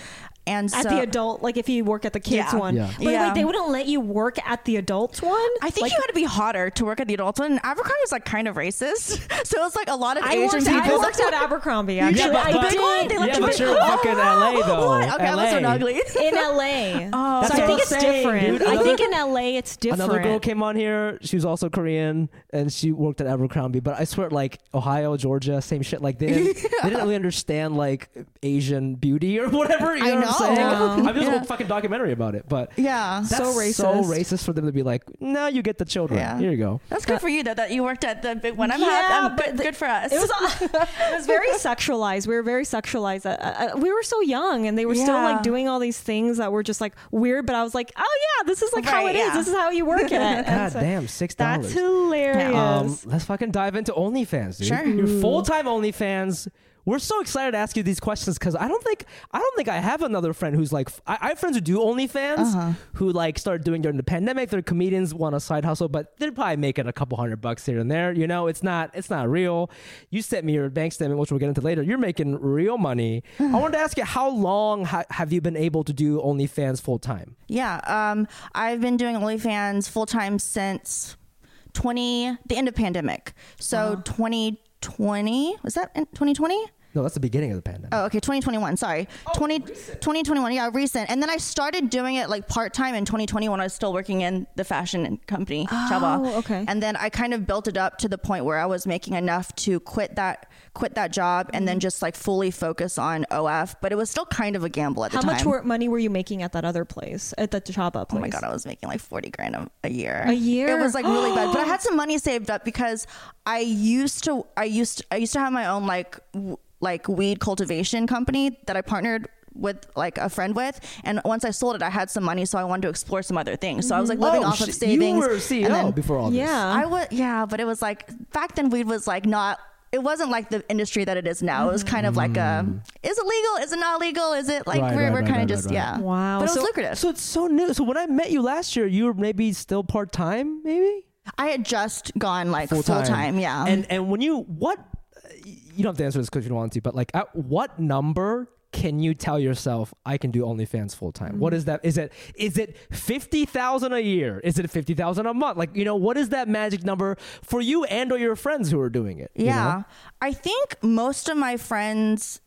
[SPEAKER 4] And
[SPEAKER 3] At
[SPEAKER 4] so,
[SPEAKER 3] the adult, like if you work at the kids
[SPEAKER 4] Yeah.
[SPEAKER 3] one.
[SPEAKER 2] Yeah.
[SPEAKER 3] But
[SPEAKER 4] Yeah.
[SPEAKER 3] wait, they wouldn't let you work at the adults one?
[SPEAKER 4] I think
[SPEAKER 3] Like,
[SPEAKER 4] you had to be hotter to work at the adult one. And Abercrombie was like kind of racist. So it's like a lot of
[SPEAKER 3] I
[SPEAKER 4] Asian
[SPEAKER 3] worked, I
[SPEAKER 4] people.
[SPEAKER 3] worked at Abercrombie, actually.
[SPEAKER 2] Yeah, but,
[SPEAKER 3] I
[SPEAKER 2] but,
[SPEAKER 3] did.
[SPEAKER 2] yeah, but you're fucking L A though.
[SPEAKER 4] What? Okay, I
[SPEAKER 2] L A.
[SPEAKER 4] wasn't ugly.
[SPEAKER 3] In L A.
[SPEAKER 4] Oh.
[SPEAKER 3] so
[SPEAKER 2] That's
[SPEAKER 3] I
[SPEAKER 2] what
[SPEAKER 3] think
[SPEAKER 2] I'm
[SPEAKER 3] it's
[SPEAKER 2] saying,
[SPEAKER 3] different.
[SPEAKER 2] dude.
[SPEAKER 3] I
[SPEAKER 2] Another-
[SPEAKER 3] think in L A it's different.
[SPEAKER 2] Another girl came on here. She was also Korean, and she worked at Abercrombie. But I swear, like Ohio, Georgia, same shit. Like they didn't, they didn't really understand like Asian beauty or whatever. You
[SPEAKER 4] I
[SPEAKER 2] know, what I'm saying?
[SPEAKER 3] know.
[SPEAKER 2] I mean, there's a
[SPEAKER 4] Yeah.
[SPEAKER 2] whole fucking documentary about it. But
[SPEAKER 4] Yeah.
[SPEAKER 2] that's
[SPEAKER 3] So racist.
[SPEAKER 2] so racist for them to be like, no, you get the children.
[SPEAKER 4] Yeah.
[SPEAKER 2] Here you go.
[SPEAKER 4] That's good for you though that you worked at the big one. I'm
[SPEAKER 3] Yeah,
[SPEAKER 4] happy. I'm
[SPEAKER 3] but
[SPEAKER 4] good,
[SPEAKER 3] the-
[SPEAKER 4] good for us.
[SPEAKER 3] It was it was very sexualized. We were very sexualized. Uh, uh, we were so young, and they were still
[SPEAKER 4] Yeah.
[SPEAKER 3] like doing all these things that were just like weird. But I was like, oh yeah, this is like how
[SPEAKER 4] Right,
[SPEAKER 3] it is.
[SPEAKER 4] yeah.
[SPEAKER 3] This is how you work it. And
[SPEAKER 2] God
[SPEAKER 3] so
[SPEAKER 2] damn, six
[SPEAKER 3] that's
[SPEAKER 2] dollars.
[SPEAKER 3] hilarious.
[SPEAKER 2] Um, let's fucking dive into OnlyFans, dude.
[SPEAKER 4] Sure.
[SPEAKER 2] You're full-time OnlyFans. We're so excited to ask you these questions because I don't think I don't think I have another friend who's like I, I have friends who do OnlyFans
[SPEAKER 4] Uh-huh.
[SPEAKER 2] who like started doing during the pandemic. They're comedians, want a side hustle, but they're probably making a couple hundred bucks here and there. You know, it's not it's not real. You sent me your bank statement, which we'll get into later. You're making real money. I wanted to ask you, how long ha- have you been able to do OnlyFans full time?
[SPEAKER 4] Yeah, um, I've been doing OnlyFans full time since twenty the end of pandemic. So twenty twenty was that in twenty twenty?
[SPEAKER 2] No, that's the beginning of the pandemic.
[SPEAKER 4] Oh, okay, twenty twenty-one. Sorry, twenty, twenty twenty-one. Yeah, recent. And then I started doing it like part time in twenty twenty when I was still working in the fashion company, Chaba.
[SPEAKER 3] okay.
[SPEAKER 4] And then I kind of built it up to the point where I was making enough to quit that quit that job and then just like fully focus on O F. But it was still kind of a gamble at the
[SPEAKER 3] How
[SPEAKER 4] time.
[SPEAKER 3] much were, money were you making at that other place, at the Chaba place?
[SPEAKER 4] Oh my god, I was making like forty grand a, a year.
[SPEAKER 3] A year?
[SPEAKER 4] It was like really bad. But I had some money saved up because I used to I used to, I used to have my own like w- like weed cultivation company that I partnered with like a friend with, and once I sold it I had some money, so I wanted to explore some other things. So I was like living
[SPEAKER 2] Oh,
[SPEAKER 4] off of
[SPEAKER 2] shit.
[SPEAKER 4] savings.
[SPEAKER 2] You were C E O
[SPEAKER 4] and then-
[SPEAKER 2] before all this.
[SPEAKER 3] Yeah.
[SPEAKER 4] I was yeah, but it was like back then weed was like not it wasn't like the industry that it is now. It was kind of like a is it legal? Is it not legal? Is it like
[SPEAKER 2] Right,
[SPEAKER 4] we're,
[SPEAKER 2] right,
[SPEAKER 4] we're
[SPEAKER 2] right,
[SPEAKER 4] kind of
[SPEAKER 2] right,
[SPEAKER 4] just
[SPEAKER 2] right,
[SPEAKER 4] yeah.
[SPEAKER 2] right.
[SPEAKER 3] Wow.
[SPEAKER 4] But it was
[SPEAKER 3] So-
[SPEAKER 4] lucrative.
[SPEAKER 2] So it's so new. So when I met you last year, you were maybe still part time, maybe
[SPEAKER 4] I had just gone like
[SPEAKER 2] full
[SPEAKER 4] full time, yeah.
[SPEAKER 2] And and when you what you don't have to answer this because you don't want to, but like at what number can you tell yourself I can do OnlyFans full time? What is that? Is it is it fifty thousand a year? Is it fifty thousand a month? Like, you know, what is that magic number for you and or your friends who are doing it? you
[SPEAKER 4] Yeah.
[SPEAKER 2] know?
[SPEAKER 4] I think most of my friends,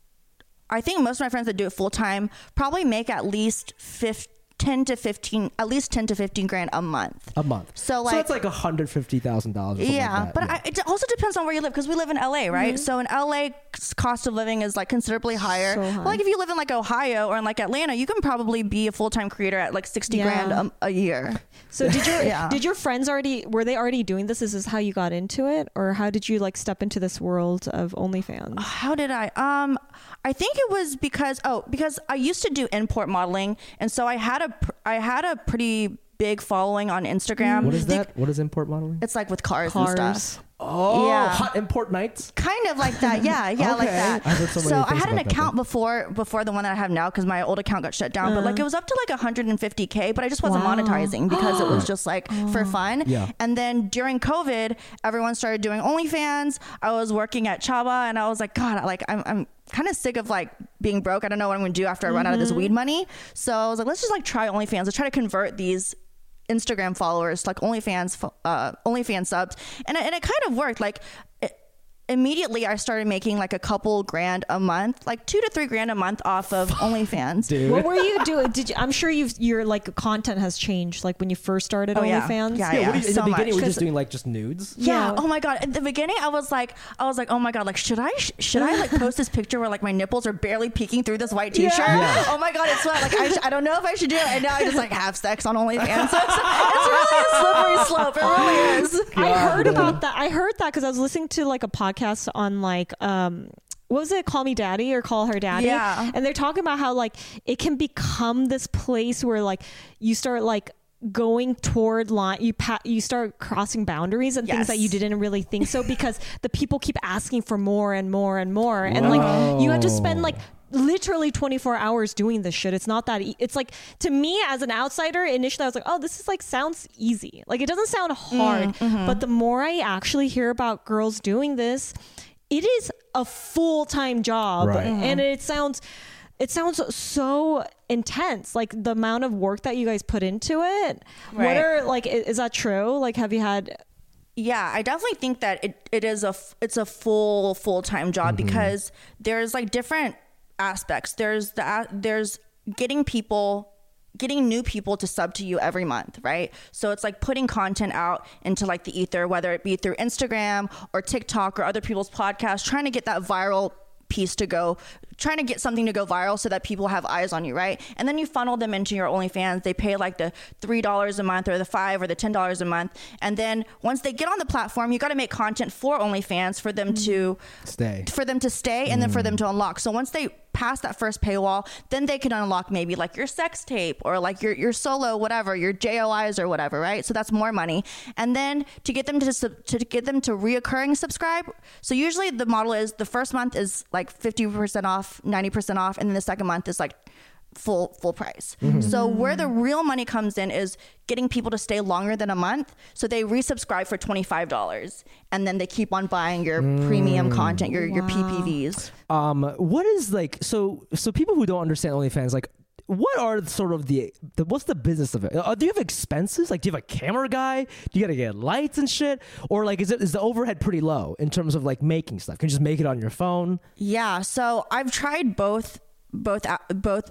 [SPEAKER 4] I think most of my friends that do it full time probably make at least fifteen, ten to fifteen, at least ten to fifteen grand a month.
[SPEAKER 2] A month.
[SPEAKER 4] So,
[SPEAKER 2] so
[SPEAKER 4] like-
[SPEAKER 2] that's like one hundred fifty thousand dollars.
[SPEAKER 4] Yeah,
[SPEAKER 2] like that.
[SPEAKER 4] but
[SPEAKER 2] yeah.
[SPEAKER 4] I, it also depends on where you live because we live in L A, right? So in L A, cost of living is like considerably higher.
[SPEAKER 3] So high.
[SPEAKER 4] But like if you live in like Ohio or in like Atlanta, you can probably be a full time creator at like sixty
[SPEAKER 3] Yeah.
[SPEAKER 4] grand a, a year.
[SPEAKER 3] So did your
[SPEAKER 4] Yeah.
[SPEAKER 3] did your friends already were they already doing this? Is this how you got into it, or how did you like step into this world of OnlyFans?
[SPEAKER 4] How did I? Um, I think it was because oh, because I used to do import modeling, and so I had a pr- I had a pretty big following on Instagram.
[SPEAKER 2] What is
[SPEAKER 4] They-
[SPEAKER 2] that? What is import modeling?
[SPEAKER 4] It's like with cars,
[SPEAKER 3] Cars.
[SPEAKER 4] and stuff.
[SPEAKER 2] Oh,
[SPEAKER 4] Yeah.
[SPEAKER 2] hot import nights.
[SPEAKER 4] Kind of like that, yeah, yeah, like
[SPEAKER 2] Okay.
[SPEAKER 4] that.
[SPEAKER 2] I've heard so many
[SPEAKER 4] so I
[SPEAKER 2] things
[SPEAKER 4] had an
[SPEAKER 2] about that
[SPEAKER 4] account
[SPEAKER 2] thing.
[SPEAKER 4] before before the one that I have now because my old account got shut down. But like it was up to like one hundred fifty K, but I just wasn't
[SPEAKER 3] Wow.
[SPEAKER 4] monetizing because it was just like for fun.
[SPEAKER 2] Yeah.
[SPEAKER 4] And then during COVID, everyone started doing OnlyFans. I was working at Chaba, and I was like, God, like I'm I'm kind of sick of like being broke. I don't know what I'm going to do after I run out of this weed money. So I was like, let's just like try OnlyFans. Let's try to convert these Instagram followers like OnlyFans uh OnlyFans subs, and it, and it kind of worked. Like it, immediately I started making like a couple grand a month, like two to three grand a month off of OnlyFans.
[SPEAKER 2] Dude.
[SPEAKER 3] What were you doing? Did you, I'm sure you've your like content has changed like when you first started
[SPEAKER 4] Oh, yeah.
[SPEAKER 3] OnlyFans.
[SPEAKER 4] Yeah,
[SPEAKER 2] Yeah, what do you, in
[SPEAKER 4] so
[SPEAKER 2] the beginning,
[SPEAKER 4] much,
[SPEAKER 2] we're
[SPEAKER 4] 'cause-
[SPEAKER 2] just doing like just nudes.
[SPEAKER 4] Yeah.
[SPEAKER 3] Yeah.
[SPEAKER 4] Oh my god. At the beginning, I was like, I was like, oh my god, like should I, sh- should I like post this picture where like my nipples are barely peeking through this white t-shirt?
[SPEAKER 2] Yeah.
[SPEAKER 4] Oh my god, it's sweat. Like I, sh- I don't know if I should do it. And now I just like have sex on OnlyFans. So it's, it's really a slippery slope. It really is.
[SPEAKER 3] I heard
[SPEAKER 2] God.
[SPEAKER 3] about that. I heard that because I was listening to like a podcast on like um what was it? Call Me Daddy or Call Her Daddy?
[SPEAKER 4] Yeah.
[SPEAKER 3] And they're talking about how like it can become this place where like you start like going toward line you pa- you start crossing boundaries and things
[SPEAKER 4] Yes.
[SPEAKER 3] that you didn't really think so because the people keep asking for more and more and more and like you have to spend like literally twenty-four hours doing this shit. It's not that e- it's like to me as an outsider initially I was like, oh, this is like sounds easy, like it doesn't sound hard. But the more I actually hear about girls doing this, it is a full-time job.
[SPEAKER 2] Right.
[SPEAKER 3] And it sounds it sounds so intense, like the amount of work that you guys put into it. What
[SPEAKER 4] Right.
[SPEAKER 3] are like, i- is that true? Like, have you had,
[SPEAKER 4] Yeah, I definitely think that it, it is a f- it's a full full-time job because there's like different aspects. There's the a- there's getting people getting new people to sub to you every month, right? So it's like putting content out into like the ether, whether it be through Instagram or TikTok or other people's podcasts, trying to get that viral piece to go, trying to get something to go viral so that people have eyes on you, right? And then you funnel them into your OnlyFans. They pay like the three dollars a month or the five or the ten dollars a month. And then once they get on the platform, you got to make content for OnlyFans for them to
[SPEAKER 2] Stay.
[SPEAKER 4] for them to stay and then for them to unlock. So once they pass that first paywall, then they can unlock maybe like your sex tape or like your, your solo, whatever, your J O Is or whatever, right? So that's more money. And then to get them to, sub- to get them to reoccurring subscribe. So usually the model is the first month is like fifty percent off, ninety percent off. And then the second month is like full full price. So where the real money comes in is getting people to stay longer than a month. So they resubscribe for twenty-five dollars and then they keep on buying your premium content, your your P P Vs.
[SPEAKER 2] Um, what is like so so people who don't understand OnlyFans, like what are sort of the, the what's the business of it? Uh, do you have expenses? Like, do you have a camera guy? Do you gotta get lights and shit? Or like, is it is the overhead pretty low in terms of like making stuff? Can you just make it on your phone?
[SPEAKER 4] Yeah, so I've tried both both a- both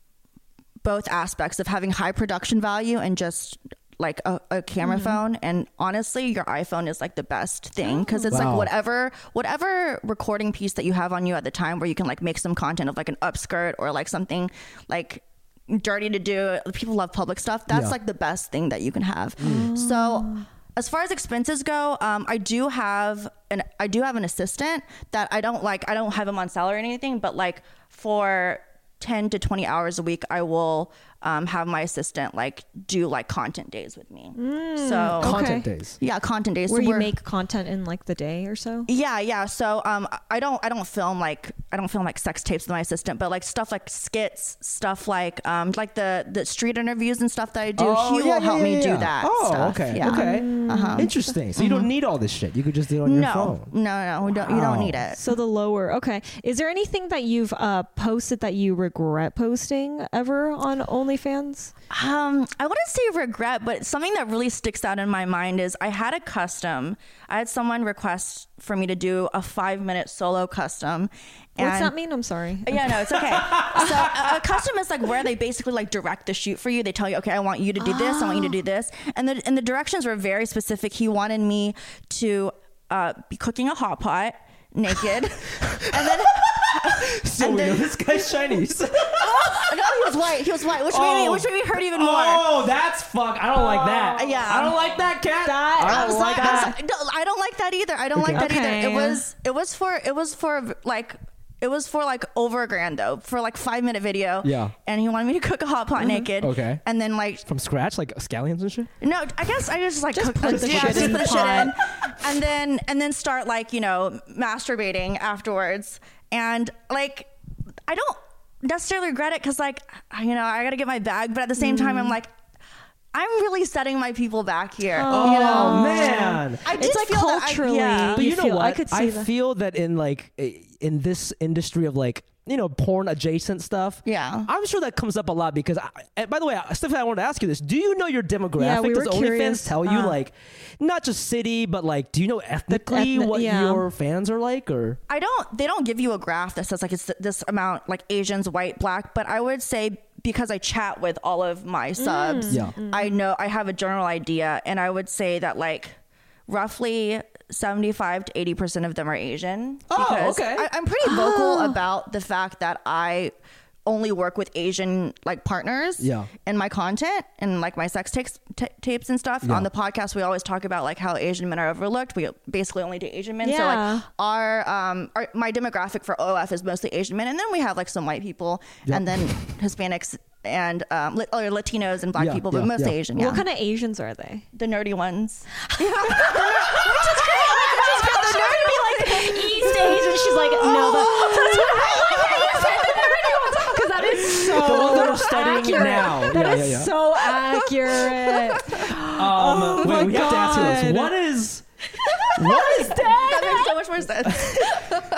[SPEAKER 4] both aspects of having high production value and just like a, a camera phone. And honestly, your iPhone is like the best thing because it's
[SPEAKER 2] Wow.
[SPEAKER 4] like whatever whatever recording piece that you have on you at the time where you can like make some content of like an upskirt or like something like dirty to do. People love public stuff. That's
[SPEAKER 2] Yeah.
[SPEAKER 4] like the best thing that you can have. So as far as expenses go, um, I do have an I do have an assistant that I don't like. I don't have him on salary or anything, but like for ten to twenty hours a week, I will um, have my assistant like do like content days with me. So
[SPEAKER 2] Content
[SPEAKER 3] Okay.
[SPEAKER 2] days.
[SPEAKER 4] yeah, content days.
[SPEAKER 3] where
[SPEAKER 4] So
[SPEAKER 3] you
[SPEAKER 4] we're-
[SPEAKER 3] make content in like the day or so?
[SPEAKER 4] yeah, yeah. So um, I don't I don't film like I don't film like sex tapes with my assistant, but like stuff like skits, stuff like um like the the street interviews and stuff that I do.
[SPEAKER 2] Oh,
[SPEAKER 4] he
[SPEAKER 2] yeah,
[SPEAKER 4] will help
[SPEAKER 2] yeah,
[SPEAKER 4] me
[SPEAKER 2] yeah,
[SPEAKER 4] do
[SPEAKER 2] yeah.
[SPEAKER 4] that.
[SPEAKER 2] Oh,
[SPEAKER 4] stuff.
[SPEAKER 2] okay,
[SPEAKER 4] Yeah.
[SPEAKER 2] okay,
[SPEAKER 4] Uh-huh.
[SPEAKER 2] interesting. So you don't need all this shit. You could just do it on your
[SPEAKER 4] No,
[SPEAKER 2] phone.
[SPEAKER 4] no, no. We don't, you don't
[SPEAKER 2] Wow.
[SPEAKER 4] need it.
[SPEAKER 3] So the lower, okay. Is there anything that you've uh, posted that you regret posting ever on OnlyFans?
[SPEAKER 4] Um, I wouldn't say regret, but something that really sticks out in my mind is I had a custom. I had someone request for me to do a five minute solo custom.
[SPEAKER 3] What's
[SPEAKER 4] and-
[SPEAKER 3] that mean? I'm sorry.
[SPEAKER 4] Yeah, no, it's okay. So a, a custom is like where they basically like direct the shoot for you. They tell you, okay, I want you to do this. I want you to do this. And the, and the directions were very specific. He wanted me to uh, be cooking a hot pot naked. and then...
[SPEAKER 2] So
[SPEAKER 4] and
[SPEAKER 2] we know
[SPEAKER 4] then-
[SPEAKER 2] this guy's Chinese.
[SPEAKER 4] No, he was white. He was white, which made me,
[SPEAKER 2] Oh.
[SPEAKER 4] which made me hurt even more.
[SPEAKER 2] Oh, that's fuck. I don't like that.
[SPEAKER 4] Yeah.
[SPEAKER 2] I don't like that, cat.
[SPEAKER 3] That-
[SPEAKER 2] I
[SPEAKER 4] I'm
[SPEAKER 2] don't
[SPEAKER 4] sorry,
[SPEAKER 2] like
[SPEAKER 4] I'm
[SPEAKER 2] that.
[SPEAKER 4] sorry. No, I don't like that either. I don't
[SPEAKER 2] Okay.
[SPEAKER 4] like that
[SPEAKER 3] Okay.
[SPEAKER 4] either. It was it was for it was for like it was for like over a grand though, for like five minute video.
[SPEAKER 2] Yeah.
[SPEAKER 4] And he wanted me to cook a hot pot naked.
[SPEAKER 2] Okay.
[SPEAKER 4] And then like
[SPEAKER 2] From scratch, like scallions and shit.
[SPEAKER 4] no, I guess I just like
[SPEAKER 3] Just
[SPEAKER 4] cook,
[SPEAKER 3] put
[SPEAKER 4] uh,
[SPEAKER 3] the
[SPEAKER 4] yeah,
[SPEAKER 3] shit
[SPEAKER 4] just
[SPEAKER 3] in
[SPEAKER 4] put
[SPEAKER 3] the
[SPEAKER 4] the shit
[SPEAKER 3] pot.
[SPEAKER 4] in, and then and then start like you know masturbating afterwards, and like I don't necessarily regret it because like you know I got to get my bag, but at the same time I'm like I'm really setting my people back here.
[SPEAKER 2] Oh
[SPEAKER 4] you know?
[SPEAKER 2] man.
[SPEAKER 4] I did
[SPEAKER 3] It's like
[SPEAKER 4] feel that I-
[SPEAKER 3] culturally-
[SPEAKER 4] yeah.
[SPEAKER 2] But
[SPEAKER 3] You
[SPEAKER 2] you know
[SPEAKER 3] feel-
[SPEAKER 2] what?
[SPEAKER 3] I could see that.
[SPEAKER 2] feel that in like i- in this industry of like you know porn adjacent stuff.
[SPEAKER 4] Yeah.
[SPEAKER 2] I'm sure that comes up a lot because. I, and by the way, Stephanie, I wanted to ask you this: do you know your demographic?
[SPEAKER 3] Yeah, we
[SPEAKER 2] Does
[SPEAKER 3] were
[SPEAKER 2] OnlyFans
[SPEAKER 3] curious.
[SPEAKER 2] tell you
[SPEAKER 3] Uh.
[SPEAKER 2] like not just city, but like do you know ethnically
[SPEAKER 3] ethnic-
[SPEAKER 2] what
[SPEAKER 3] yeah.
[SPEAKER 2] your fans are like? Or
[SPEAKER 4] I don't. They don't give you a graph that says like it's th- this amount, like Asians, white, black. But I would say because I chat with all of my subs,
[SPEAKER 2] Yeah.
[SPEAKER 4] I know I have a general idea, and I would say that like roughly seventy-five to eighty percent of them are Asian.
[SPEAKER 2] Oh,
[SPEAKER 4] because
[SPEAKER 2] okay.
[SPEAKER 4] I, I'm pretty vocal about the fact that I only work with Asian like partners
[SPEAKER 2] Yeah.
[SPEAKER 4] in my content and like my sex tapes, t- tapes and stuff.
[SPEAKER 2] Yeah.
[SPEAKER 4] On the podcast, we always talk about like how Asian men are overlooked. We basically only do Asian men. So
[SPEAKER 3] Yeah.
[SPEAKER 4] like our um our, my demographic for O F is mostly Asian men, and then we have like some white people,
[SPEAKER 2] Yep.
[SPEAKER 4] and then Hispanics and um lit- or Latinos and black
[SPEAKER 2] Yeah,
[SPEAKER 4] people, but
[SPEAKER 2] yeah,
[SPEAKER 4] mostly
[SPEAKER 2] yeah.
[SPEAKER 4] Asian. Yeah,
[SPEAKER 3] What kind of Asians are they?
[SPEAKER 4] the nerdy ones.
[SPEAKER 3] She's trying to be like East Asian. She's like, no, because that is so
[SPEAKER 2] The ones that are studying
[SPEAKER 3] accurate.
[SPEAKER 2] now.
[SPEAKER 3] That
[SPEAKER 2] Yeah,
[SPEAKER 3] is
[SPEAKER 2] yeah, yeah.
[SPEAKER 3] so accurate.
[SPEAKER 2] um,
[SPEAKER 3] Oh
[SPEAKER 2] wait,
[SPEAKER 3] my
[SPEAKER 2] we have to ask you this:
[SPEAKER 3] God.
[SPEAKER 2] what is what is
[SPEAKER 4] That makes so much more sense.
[SPEAKER 2] going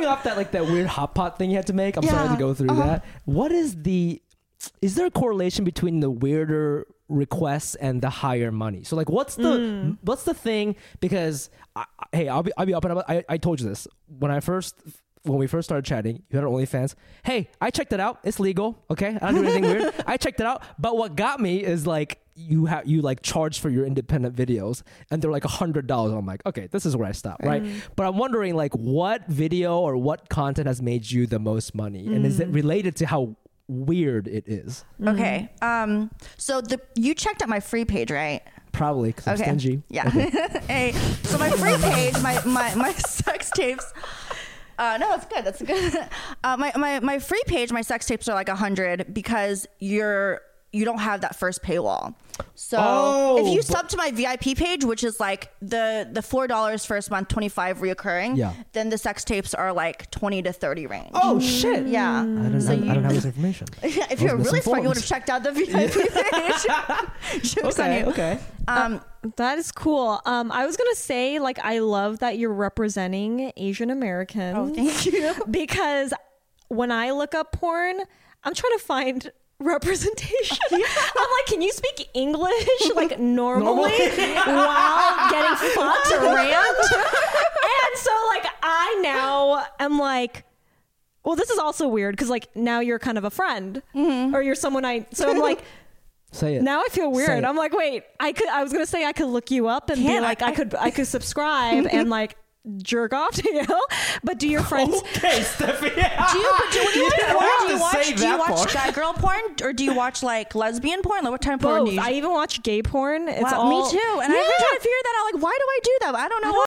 [SPEAKER 2] coming off that like that weird hot pot thing you had to make. I'm
[SPEAKER 4] Yeah.
[SPEAKER 2] sorry to go through
[SPEAKER 4] Uh-huh.
[SPEAKER 2] that. What is the? Is there a correlation between the weirder requests and the higher money? So like, what's the
[SPEAKER 3] Mm.
[SPEAKER 2] what's the thing? Because I, I- hey, I'll be I'll be open about. I I told you this when I first. When we first started chatting, you had an OnlyFans. Hey, I checked it out. It's legal. Okay, I don't do anything weird. I checked it out. But what got me is like you have you like charge for your independent videos, and they're like a hundred dollars. I'm like, okay, this is where I stop, right?
[SPEAKER 3] Mm.
[SPEAKER 2] But I'm wondering like what video or what content has made you the most money, and is it related to how weird it is?
[SPEAKER 4] Okay. Um. So the you checked out my free page, right?
[SPEAKER 2] Probably because I'm
[SPEAKER 4] Okay.
[SPEAKER 2] stingy.
[SPEAKER 4] Yeah. Hey. So my free page, my my my sex tapes. Uh, no, it's good. That's good. Uh, my, my, my free page, my sex tapes are like a hundred because you're, you don't have that first paywall. So
[SPEAKER 2] Oh,
[SPEAKER 4] if you
[SPEAKER 2] but-
[SPEAKER 4] sub to my V I P page, which is like the, the four dollars first month, twenty-five reoccurring,
[SPEAKER 2] Yeah.
[SPEAKER 4] then the sex tapes are like twenty to thirty range.
[SPEAKER 2] Oh shit!
[SPEAKER 4] Yeah.
[SPEAKER 2] I don't,
[SPEAKER 4] So
[SPEAKER 2] have, I
[SPEAKER 4] you-
[SPEAKER 2] don't have this information.
[SPEAKER 4] if
[SPEAKER 2] I
[SPEAKER 4] you're
[SPEAKER 2] was
[SPEAKER 4] really smart, you
[SPEAKER 2] misinformed.
[SPEAKER 4] would have checked out the V I P page. Jokes on
[SPEAKER 2] Okay,
[SPEAKER 4] you.
[SPEAKER 2] okay.
[SPEAKER 4] Um,
[SPEAKER 3] That is cool. Um, I was gonna say, like, I love that you're representing Asian Americans.
[SPEAKER 4] Oh, thank you.
[SPEAKER 3] Because when I look up porn, I'm trying to find representation. I'm like, can you speak English like normally while getting fucked around? And so, like, I now am like, well, this is also weird because, like, now you're kind of a friend or you're someone I. So I'm like.
[SPEAKER 2] Say it.
[SPEAKER 3] Now I feel
[SPEAKER 2] Say
[SPEAKER 3] weird.
[SPEAKER 2] it.
[SPEAKER 3] I'm like, wait, I could. I was gonna say I could look you up and be
[SPEAKER 4] Can't,
[SPEAKER 3] like,
[SPEAKER 4] I-
[SPEAKER 3] I, could, I could subscribe and like jerk off to you. But do your friends?
[SPEAKER 2] Okay, Stephanie.
[SPEAKER 4] Do you, but do, what do you,
[SPEAKER 2] didn't
[SPEAKER 4] watch?
[SPEAKER 2] have
[SPEAKER 4] Do you
[SPEAKER 2] to
[SPEAKER 4] watch,
[SPEAKER 2] say
[SPEAKER 4] do you
[SPEAKER 2] that
[SPEAKER 4] watch
[SPEAKER 2] part.
[SPEAKER 4] guy girl porn or do you watch like lesbian porn? Like what type of porn do
[SPEAKER 3] Both.
[SPEAKER 4] you?
[SPEAKER 3] I even watch gay porn. It's
[SPEAKER 4] Wow,
[SPEAKER 3] all
[SPEAKER 4] me too. And I've been trying to figure that out. Like, why do I do that? But I don't know.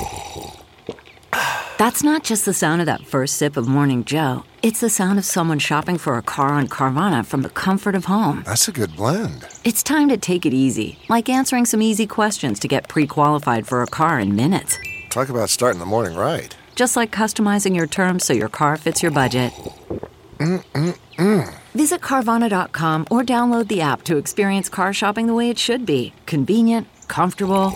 [SPEAKER 5] That's not just the sound of that first sip of Morning Joe. It's the sound of someone shopping for a car on Carvana from the comfort of home.
[SPEAKER 6] That's a good blend.
[SPEAKER 5] It's time to take it easy, like answering some easy questions to get pre-qualified for a car in minutes.
[SPEAKER 6] Talk about starting the morning right.
[SPEAKER 5] Just like customizing your terms so your car fits your budget.
[SPEAKER 6] Mm-mm-mm.
[SPEAKER 5] Visit Carvana dot com or download the app to experience car shopping the way it should be. Convenient, comfortable.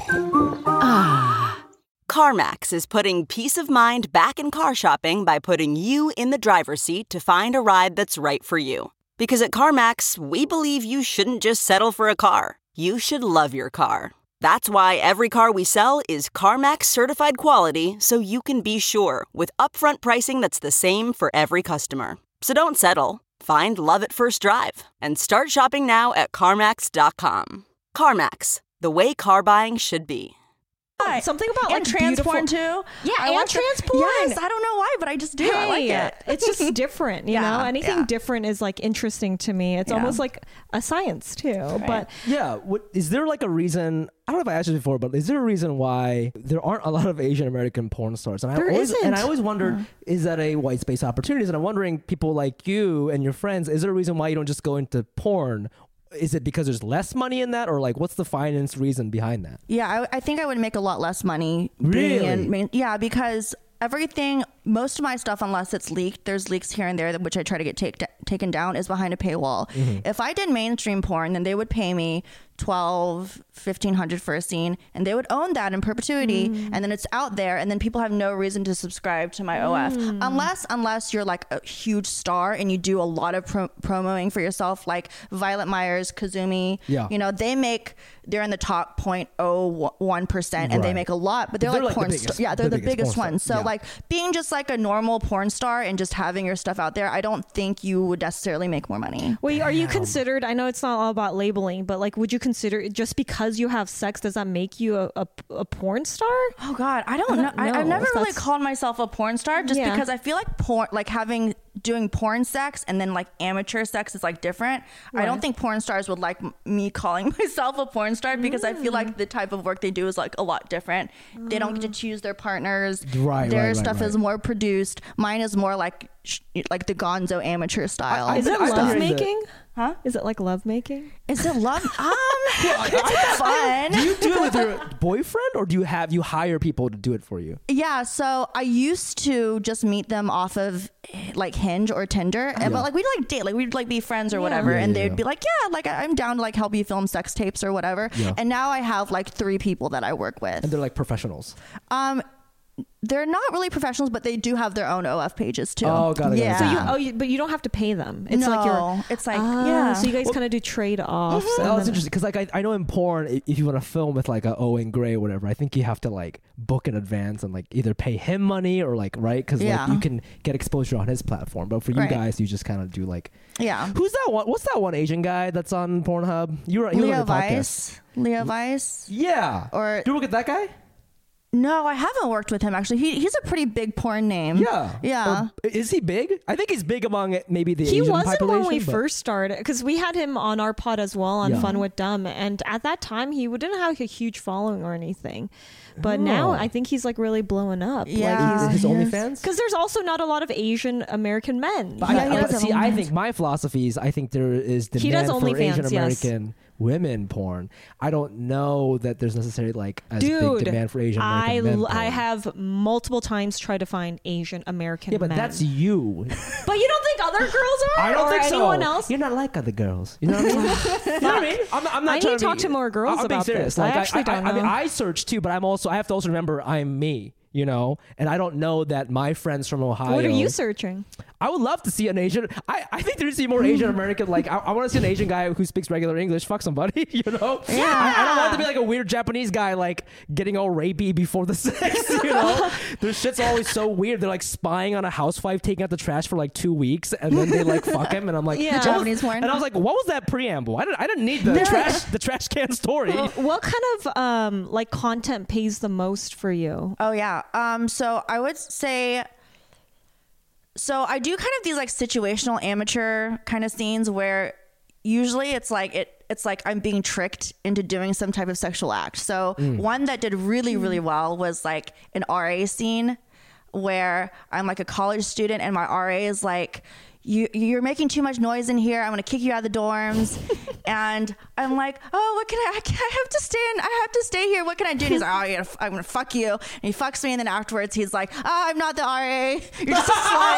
[SPEAKER 7] CarMax is putting peace of mind back in car shopping by putting you in the driver's seat to find a ride that's right for you. Because at CarMax, we believe you shouldn't just settle for a car. You should love your car. That's why every car we sell is CarMax certified quality, so you can be sure with upfront pricing that's the same for every customer. So don't settle. Find love at first drive and start shopping now at CarMax dot com. CarMax, the way car buying should be.
[SPEAKER 3] something about
[SPEAKER 4] And
[SPEAKER 3] like
[SPEAKER 4] trans
[SPEAKER 3] beautiful-
[SPEAKER 4] porn too.
[SPEAKER 3] Yeah,
[SPEAKER 4] I
[SPEAKER 3] and
[SPEAKER 4] watch it-
[SPEAKER 3] trans porn.
[SPEAKER 4] Yes, I don't know why, but I just do. I like
[SPEAKER 3] Hey,
[SPEAKER 4] it.
[SPEAKER 3] It's just different, you
[SPEAKER 4] Yeah,
[SPEAKER 3] know. Anything
[SPEAKER 4] yeah.
[SPEAKER 3] different is like interesting to me. It's
[SPEAKER 4] Yeah.
[SPEAKER 3] almost like a science too. But
[SPEAKER 2] Yeah, what, is there like a reason? I don't know if I asked you before, but is there a reason why there aren't a lot of Asian American porn stars? And I
[SPEAKER 3] There
[SPEAKER 2] always and I
[SPEAKER 3] isn't.
[SPEAKER 2] always wondered, is that a white space opportunities? And I'm wondering, people like you and your friends, is there a reason why you don't just go into porn? Is it because there's less money in that, or like what's the finance reason behind that?
[SPEAKER 4] Yeah, I, I think I would make a lot less money. being
[SPEAKER 2] Really?
[SPEAKER 4] in main- yeah, because everything, most of my stuff, unless it's leaked, there's leaks here and there, that- which I try to get take, taken down, is behind a paywall.
[SPEAKER 2] Mm-hmm.
[SPEAKER 4] If I did mainstream porn, then they would pay me twelve, fifteen hundred for a scene, and they would own that in perpetuity, and then it's out there, and then people have no reason to subscribe to my O F, unless unless you're like a huge star and you do a lot of pro- promoing for yourself, like Violet Myers, Kazumi.
[SPEAKER 2] Yeah.
[SPEAKER 4] You know, they make they're in the top zero point zero one percent, and they
[SPEAKER 2] Right.
[SPEAKER 4] make a lot, but they're,
[SPEAKER 2] They're
[SPEAKER 4] like,
[SPEAKER 2] like the
[SPEAKER 4] porn
[SPEAKER 2] biggest-
[SPEAKER 4] stars. Yeah, they're
[SPEAKER 2] the
[SPEAKER 4] the,
[SPEAKER 2] biggest
[SPEAKER 4] biggest,
[SPEAKER 2] porn
[SPEAKER 4] ones. So
[SPEAKER 2] stars. Yeah.
[SPEAKER 4] like being just like a normal porn star and just having your stuff out there, I don't think you would necessarily make more money.
[SPEAKER 3] wait, are you considered? I know it's not all about labeling, but like, would you consider just because you have sex, does that make you a, a, a porn star?
[SPEAKER 4] Oh God, I don't,
[SPEAKER 3] I
[SPEAKER 4] know.
[SPEAKER 3] don't
[SPEAKER 4] I, I've
[SPEAKER 3] know
[SPEAKER 4] never
[SPEAKER 3] if
[SPEAKER 4] really
[SPEAKER 3] that's-
[SPEAKER 4] called myself a porn star, just
[SPEAKER 3] Yeah.
[SPEAKER 4] because I feel like porn, like having doing porn sex and then like amateur sex is like different. I don't
[SPEAKER 3] Right.
[SPEAKER 4] think porn stars would like m- me calling myself a porn star, because I feel
[SPEAKER 3] Mm.
[SPEAKER 4] like the type of work they do is like a lot different. They don't get to choose their partners.
[SPEAKER 2] Right,
[SPEAKER 4] Their
[SPEAKER 2] right, right,
[SPEAKER 4] stuff
[SPEAKER 2] right.
[SPEAKER 4] is more produced. Mine is more like sh- like the Gonzo amateur style.
[SPEAKER 2] I-
[SPEAKER 3] Is it
[SPEAKER 2] I've been
[SPEAKER 3] love
[SPEAKER 2] hearing that-
[SPEAKER 3] making?
[SPEAKER 4] Huh?
[SPEAKER 3] Is it like love making?
[SPEAKER 4] Is it love? Um, it's fun.
[SPEAKER 2] Do you do it with your boyfriend, or do you have you hire people to do it for you?
[SPEAKER 4] Yeah, so I used to just meet them off of like Hinge or Tinder, and but like we'd like date, like we'd like be friends or whatever,
[SPEAKER 2] Yeah,
[SPEAKER 4] and
[SPEAKER 2] yeah,
[SPEAKER 4] they'd
[SPEAKER 2] yeah.
[SPEAKER 4] be like, yeah, like I- I'm down to like help you film sex tapes or whatever.
[SPEAKER 2] Yeah.
[SPEAKER 4] And now I have like three people that I work with.
[SPEAKER 2] And they're like professionals.
[SPEAKER 4] Um, they're not really professionals, but they do have their own O F pages too.
[SPEAKER 2] Oh, got it, got it.
[SPEAKER 4] Yeah.
[SPEAKER 3] So you, oh, you, but you don't have to pay them. It's
[SPEAKER 4] no,
[SPEAKER 3] like you're.
[SPEAKER 4] it's like
[SPEAKER 3] Ah,
[SPEAKER 4] yeah.
[SPEAKER 3] So you guys kind of do trade offs.
[SPEAKER 2] Oh, that's interesting because like I, I know in porn, i- if you want to film with like a Owen Gray or whatever, I think you have to like book in advance and like either pay him money or like right because
[SPEAKER 4] Yeah.
[SPEAKER 2] like you can get exposure on his platform. But for you
[SPEAKER 4] Right.
[SPEAKER 2] guys, you just kind of do like
[SPEAKER 4] yeah.
[SPEAKER 2] who's that one? What's that one Asian guy that's on Pornhub? You were you were
[SPEAKER 4] Leo
[SPEAKER 2] on the podcast.
[SPEAKER 4] Weiss. Leo Weiss.
[SPEAKER 2] Yeah.
[SPEAKER 4] Or
[SPEAKER 2] do you work at that guy?
[SPEAKER 4] no, I haven't worked with him actually. He he's a pretty big porn name.
[SPEAKER 2] Yeah.
[SPEAKER 4] Yeah.
[SPEAKER 2] Or is he big? I think he's big among maybe the
[SPEAKER 3] He
[SPEAKER 2] Asian
[SPEAKER 3] wasn't
[SPEAKER 2] population.
[SPEAKER 3] when we
[SPEAKER 2] but-
[SPEAKER 3] first started because we had him on our pod as well on
[SPEAKER 2] Yeah.
[SPEAKER 3] Fun with Dumb, and at that time he didn't have like a huge following or anything, but now
[SPEAKER 2] Oh.
[SPEAKER 3] I think he's like really blowing up.
[SPEAKER 4] Yeah.
[SPEAKER 2] his
[SPEAKER 4] he is.
[SPEAKER 2] OnlyFans.
[SPEAKER 3] Because there's also not a lot of Asian American men.
[SPEAKER 2] But
[SPEAKER 4] Yeah,
[SPEAKER 2] I,
[SPEAKER 4] he
[SPEAKER 2] I-
[SPEAKER 4] does have
[SPEAKER 2] see, I
[SPEAKER 4] OnlyFans.
[SPEAKER 2] think my philosophy is I think there is demand
[SPEAKER 3] He does
[SPEAKER 2] for
[SPEAKER 3] OnlyFans,
[SPEAKER 2] Asian
[SPEAKER 3] yes.
[SPEAKER 2] American women porn. I don't know that there's necessarily like as
[SPEAKER 3] Dude,
[SPEAKER 2] big demand for Asian American
[SPEAKER 3] I,
[SPEAKER 2] men
[SPEAKER 3] l-
[SPEAKER 2] porn.
[SPEAKER 3] I have multiple times tried to find Asian American
[SPEAKER 2] yeah, but
[SPEAKER 3] men.
[SPEAKER 2] that's you.
[SPEAKER 3] But you don't think other girls are?
[SPEAKER 2] I don't
[SPEAKER 3] or
[SPEAKER 2] think so.
[SPEAKER 3] anyone else?
[SPEAKER 2] You're not like other girls. You know what I mean? you know what I mean? I'm, I'm not
[SPEAKER 3] I
[SPEAKER 2] trying
[SPEAKER 3] need to talk
[SPEAKER 2] be-
[SPEAKER 3] to more girls
[SPEAKER 2] I'm being
[SPEAKER 3] about
[SPEAKER 2] serious.
[SPEAKER 3] this. I
[SPEAKER 2] Like,
[SPEAKER 3] actually
[SPEAKER 2] I,
[SPEAKER 3] don't
[SPEAKER 2] I mean,
[SPEAKER 3] know.
[SPEAKER 2] I search too, but I'm also I have to also remember I'm me. You know, and I don't know that my friends from Ohio.
[SPEAKER 3] What are you searching?
[SPEAKER 2] I would love to see an Asian. I, I think there's see more Asian American. Like I, I want to see an Asian guy who speaks regular English. Fuck somebody, you know.
[SPEAKER 4] Yeah.
[SPEAKER 2] I, I don't want it to be like a weird Japanese guy like getting all rapey before the sex. You know, their shit's always so weird. They're like spying on a housewife, taking out the trash for like two weeks, and then they like fuck him. And I'm like,
[SPEAKER 3] Yeah.
[SPEAKER 2] what was-
[SPEAKER 4] Japanese porn.
[SPEAKER 2] And I was like, what was that preamble? I didn't. I didn't need the trash. The trash can story.
[SPEAKER 3] What kind of um like content pays the most for you?
[SPEAKER 4] Oh yeah. Um. So I would say. So I do kind of these like situational amateur kind of scenes where usually it's like it it's like I'm being tricked into doing some type of sexual act. So one that did really really well was like an R A scene where I'm like a college student and my R A is like, you, you're making too much noise in here. I'm going to kick you out of the dorms. And I'm like, oh, what can I, I have to stay in. I have to stay here. What can I do? And he's like, oh, you're gonna, I'm going to fuck you. And he fucks me. And then afterwards he's like, oh, I'm not the R A. You're just a slut.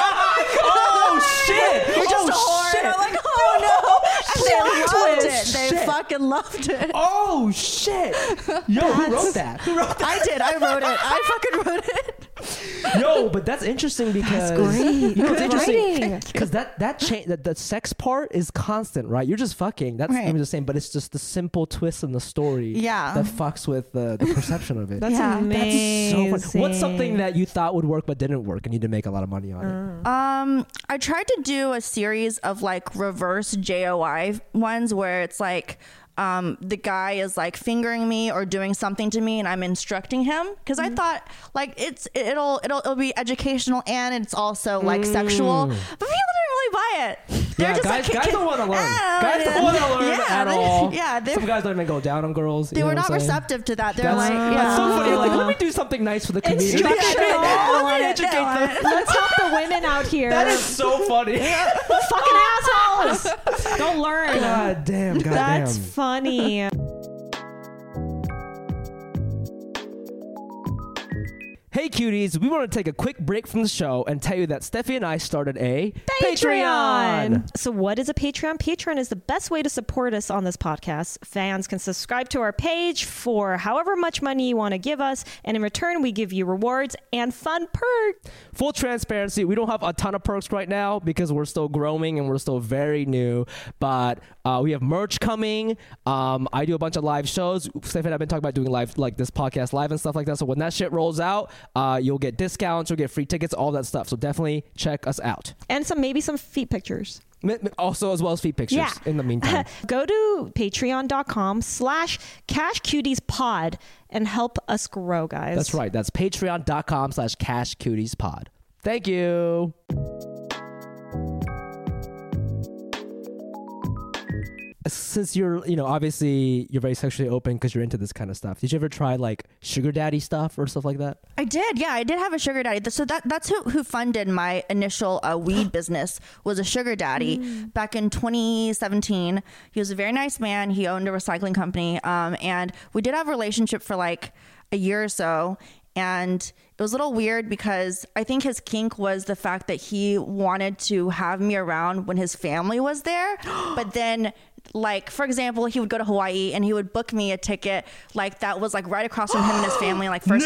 [SPEAKER 2] Oh shit!
[SPEAKER 4] You're just
[SPEAKER 2] oh,
[SPEAKER 4] a whore.
[SPEAKER 2] shit.
[SPEAKER 4] And I'm like, oh no. And they loved
[SPEAKER 2] twist.
[SPEAKER 4] it. They
[SPEAKER 2] Shit.
[SPEAKER 4] fucking loved it.
[SPEAKER 2] Oh shit! Yo, who wrote that? Who wrote that?
[SPEAKER 4] I did. I wrote it. I fucking wrote it.
[SPEAKER 2] Yo, but that's interesting because
[SPEAKER 3] great.
[SPEAKER 2] You know, it's
[SPEAKER 3] Good
[SPEAKER 2] interesting
[SPEAKER 3] writing.
[SPEAKER 2] because that that cha- that the sex part is constant, right? You're just fucking. That's
[SPEAKER 4] Right.
[SPEAKER 2] I'm just saying, but it's just the simple twist in the story,
[SPEAKER 4] Yeah.
[SPEAKER 2] that fucks with the, the perception of it.
[SPEAKER 3] That's
[SPEAKER 4] Yeah,
[SPEAKER 3] amazing.
[SPEAKER 2] so fun. What's something that you thought would work but didn't work, and you didn't make a lot of money on it?
[SPEAKER 4] Um, I tried to do a series of like reverse J O I ones where it's like um, the guy is like fingering me or doing something to me and I'm instructing him because I thought like it's it'll it'll it'll be educational and it's also like sexual, but people didn't really buy it. They're
[SPEAKER 2] Yeah,
[SPEAKER 4] just
[SPEAKER 2] guys,
[SPEAKER 4] like,
[SPEAKER 2] guys don't want to learn.
[SPEAKER 4] "Ah,
[SPEAKER 2] Guys don't
[SPEAKER 4] yeah."
[SPEAKER 2] want to learn
[SPEAKER 4] Yeah,
[SPEAKER 2] at
[SPEAKER 4] they-
[SPEAKER 2] all.
[SPEAKER 4] Yeah, they,
[SPEAKER 2] Some guys don't even go down on girls.
[SPEAKER 4] they
[SPEAKER 2] you know
[SPEAKER 4] were
[SPEAKER 2] what
[SPEAKER 4] not
[SPEAKER 2] I'm saying?
[SPEAKER 4] receptive to that. They're
[SPEAKER 2] That's,
[SPEAKER 4] like, yeah.
[SPEAKER 2] that's so funny. You're like, let me do something nice for the community.
[SPEAKER 3] Instructional.
[SPEAKER 2] Let me educate
[SPEAKER 4] Yeah.
[SPEAKER 2] them.
[SPEAKER 3] Let's help the women out here.
[SPEAKER 2] That is so funny.
[SPEAKER 3] fucking assholes. Don't learn.
[SPEAKER 2] God damn. God
[SPEAKER 3] That's
[SPEAKER 2] damn.
[SPEAKER 3] funny.
[SPEAKER 2] Hey cuties, we want to take a quick break from the show and tell you that Steffi and I started a
[SPEAKER 3] Patreon. So what is a Patreon? Patreon is the best way to support us on this podcast. Fans can subscribe to our page for however much money you want to give us, and in return we give you rewards and fun perks.
[SPEAKER 2] Full transparency, we don't have a ton of perks right now because we're still growing and we're still very new, but uh, we have merch coming. Um, I do a bunch of live shows. Steffi and I have been talking about doing live, like this podcast live and stuff like that. So when that shit rolls out, uh, you'll get discounts, you'll get free tickets, all that stuff. So definitely check us out.
[SPEAKER 3] And some maybe some feet pictures.
[SPEAKER 2] M- m- Also, as well as feed pictures
[SPEAKER 3] Yeah.
[SPEAKER 2] in the meantime.
[SPEAKER 3] Go to patreon.com slash cashcutiespod and help us grow, guys.
[SPEAKER 2] That's right. That's patreon.com slash cashcutiespod. Thank you. Since you're, you know, obviously you're very sexually open because you're into this kind of stuff. Did you ever try like sugar daddy stuff or stuff like that?
[SPEAKER 4] I did, yeah. I did have a sugar daddy. So that that's who, who funded my initial uh, weed business was a sugar daddy back in twenty seventeen. He was a very nice man. He owned a recycling company, um, and we did have a relationship for like a year or so. And it was a little weird because I think his kink was the fact that he wanted to have me around when his family was there, but then like, for example, he would go to Hawaii and he would book me a ticket like that was like right across from him and his family, like first
[SPEAKER 2] no.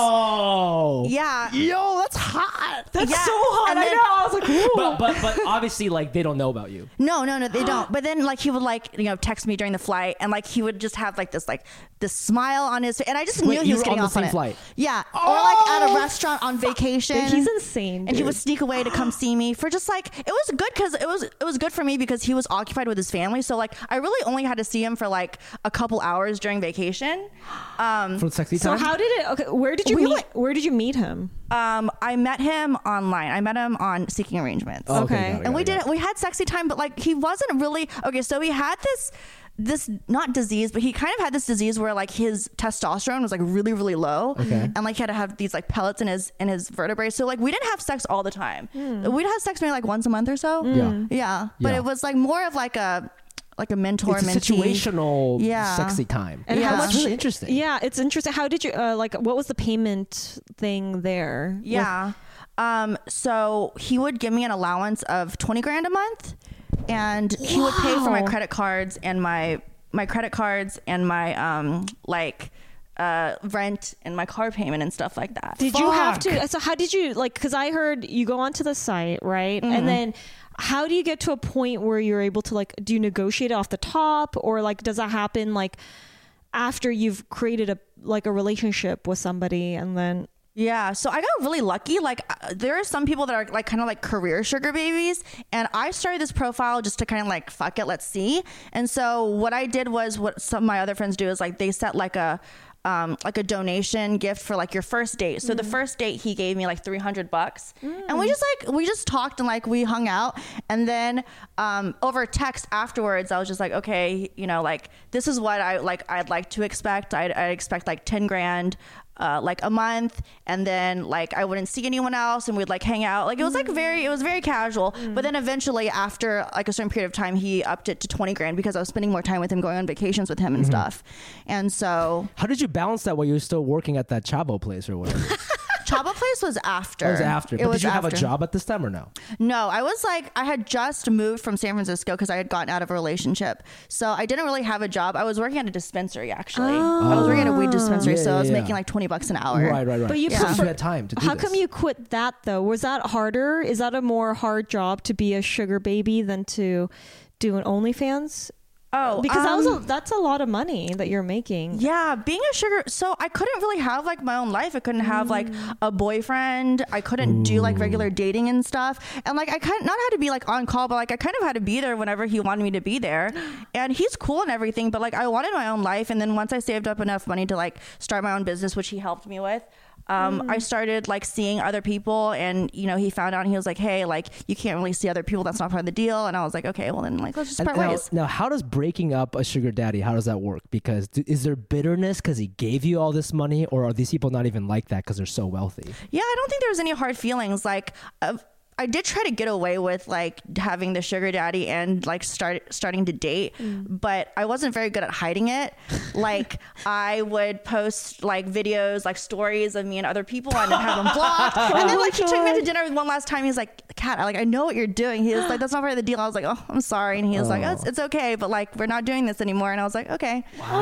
[SPEAKER 4] class. Yeah.
[SPEAKER 2] Yo, that's hot.
[SPEAKER 3] That's
[SPEAKER 4] Yeah.
[SPEAKER 3] so hot.
[SPEAKER 4] And
[SPEAKER 3] I
[SPEAKER 4] then-
[SPEAKER 3] know. I was like, ooh.
[SPEAKER 2] But, but but obviously, like, they don't know about you.
[SPEAKER 4] No, no, no, they don't. But then like he would like, you know, text me during the flight and like he would just have like this like this smile on his face. And I just
[SPEAKER 2] Wait,
[SPEAKER 4] knew he
[SPEAKER 2] you
[SPEAKER 4] was
[SPEAKER 2] were
[SPEAKER 4] getting
[SPEAKER 2] on the
[SPEAKER 4] off on
[SPEAKER 2] same
[SPEAKER 4] it.
[SPEAKER 2] flight?
[SPEAKER 4] Yeah. Or like at a restaurant on vacation.
[SPEAKER 3] He's insane.
[SPEAKER 4] And he
[SPEAKER 3] dude.
[SPEAKER 4] would sneak away to come see me for just like, it was good because it was it was good for me because he was occupied with his family. So like I really only had to see him for like a couple hours during vacation. Um,
[SPEAKER 2] For sexy
[SPEAKER 3] So
[SPEAKER 2] time?
[SPEAKER 3] how did it? Okay, where did you
[SPEAKER 4] We
[SPEAKER 3] meet?
[SPEAKER 4] went-
[SPEAKER 3] Where did you meet him?
[SPEAKER 4] um, I met him online. I met him on Seeking Arrangements.
[SPEAKER 2] Oh,
[SPEAKER 3] Okay.
[SPEAKER 2] got it, got
[SPEAKER 4] And we
[SPEAKER 2] it, got
[SPEAKER 4] did we had sexy time, but like he wasn't really okay. So he had this this not disease, but he kind of had this disease where like his testosterone was like really really low,
[SPEAKER 2] Okay.
[SPEAKER 4] and like he had to have these like pellets in his in his vertebrae. So like we didn't have sex all the time. We'd have sex maybe like once a month or so.
[SPEAKER 2] Yeah.
[SPEAKER 4] yeah. But
[SPEAKER 2] Yeah.
[SPEAKER 4] it was like more of like a like a mentor
[SPEAKER 2] It's a
[SPEAKER 4] mentee.
[SPEAKER 2] situational
[SPEAKER 4] Yeah.
[SPEAKER 2] sexy time.
[SPEAKER 3] And
[SPEAKER 4] how
[SPEAKER 2] That's
[SPEAKER 4] much-
[SPEAKER 2] really interesting.
[SPEAKER 3] Yeah, it's interesting. How did you uh, like? What was the payment thing there?
[SPEAKER 4] Yeah. Um, so he would give me an allowance of twenty grand a month, and he would pay for my
[SPEAKER 3] Wow.
[SPEAKER 4] credit cards and my my credit cards and my um like uh rent and my car payment and stuff like that.
[SPEAKER 3] Did you have
[SPEAKER 2] Fuck.
[SPEAKER 3] to? So how did you like? Because I heard you go onto the site, right?
[SPEAKER 4] Mm-hmm.
[SPEAKER 3] And then how do you get to a point where you're able to like? Do you negotiate off the top, or like does that happen like after you've created a like a relationship with somebody and then?
[SPEAKER 4] Yeah, so I got really lucky. Like, uh, there are some people that are like kind of like career sugar babies, and I started this profile just to kind of like fuck it, let's see. And so what I did was what some of my other friends do is like they set like a um, like a donation gift for like your first date. So the first date he gave me like three hundred bucks, and we just like we just talked and like we hung out, and then um, over text afterwards, I was just like, okay, you know, like this is what I like. I'd like to expect. I'd, I'd expect like ten grand. Uh, like a month, and then like I wouldn't see anyone else, and we'd like hang out. Like it was like very, it was very casual. But then eventually, after like a certain period of time, he upped it to twenty grand because I was spending more time with him, going on vacations with him and stuff. And so
[SPEAKER 2] How did you balance that while you were still working at that Chavo place or whatever?
[SPEAKER 4] Chaba Place was after.
[SPEAKER 2] That was after.
[SPEAKER 4] It
[SPEAKER 2] But
[SPEAKER 4] was
[SPEAKER 2] did you have a
[SPEAKER 4] after.
[SPEAKER 2] job at this time or no?
[SPEAKER 4] No, I was like, I had just moved from San Francisco because I had gotten out of a relationship. So I didn't really have a job. I was working at a dispensary, actually. I was working at a weed dispensary.
[SPEAKER 2] Yeah,
[SPEAKER 4] so I was
[SPEAKER 2] yeah, yeah.
[SPEAKER 4] making like twenty bucks an hour.
[SPEAKER 2] Right, right, right.
[SPEAKER 3] But you
[SPEAKER 2] So
[SPEAKER 3] prefer-
[SPEAKER 2] you had time to do
[SPEAKER 3] How
[SPEAKER 2] this.
[SPEAKER 3] come you quit that though? Was that harder? Is that a more hard job to be a sugar baby than to do an OnlyFans?
[SPEAKER 4] Oh,
[SPEAKER 3] Because that was
[SPEAKER 4] um,
[SPEAKER 3] a, that's a lot of money that you're making.
[SPEAKER 4] Yeah, being a sugar, so I couldn't really have like my own life. I couldn't have like a boyfriend. I couldn't do like regular dating and stuff. And like I kind of not had to be like on call, but like I kind of had to be there whenever he wanted me to be there. And he's cool and everything, but like I wanted my own life. And then once I saved up enough money to like start my own business, which he helped me with, um, I started like seeing other people, and you know he found out and he was like, hey, like you can't really see other people. That's not part of the deal. And I was like, okay, well then like let's just
[SPEAKER 2] And
[SPEAKER 4] part
[SPEAKER 2] now,
[SPEAKER 4] ways.
[SPEAKER 2] now, how does breaking up a sugar daddy, how does that work? Because d- is there bitterness because he gave you all this money, or are these people not even like that because they're so wealthy?
[SPEAKER 4] Yeah, I don't think there was any hard feelings. Like, uh, I did try to get away with like having the sugar daddy and like start starting to date, but I wasn't very good at hiding it. Like, I would post like videos, like stories of me and other people, and then have them blocked. And then like he took me out to dinner one last time. He's like, "Kat, I like I know what you're doing." He was like, "That's not part of the deal." I was like, "Oh, I'm sorry," and he was like, oh, it's, "It's okay, but like we're not doing this anymore." And I was like, "Okay."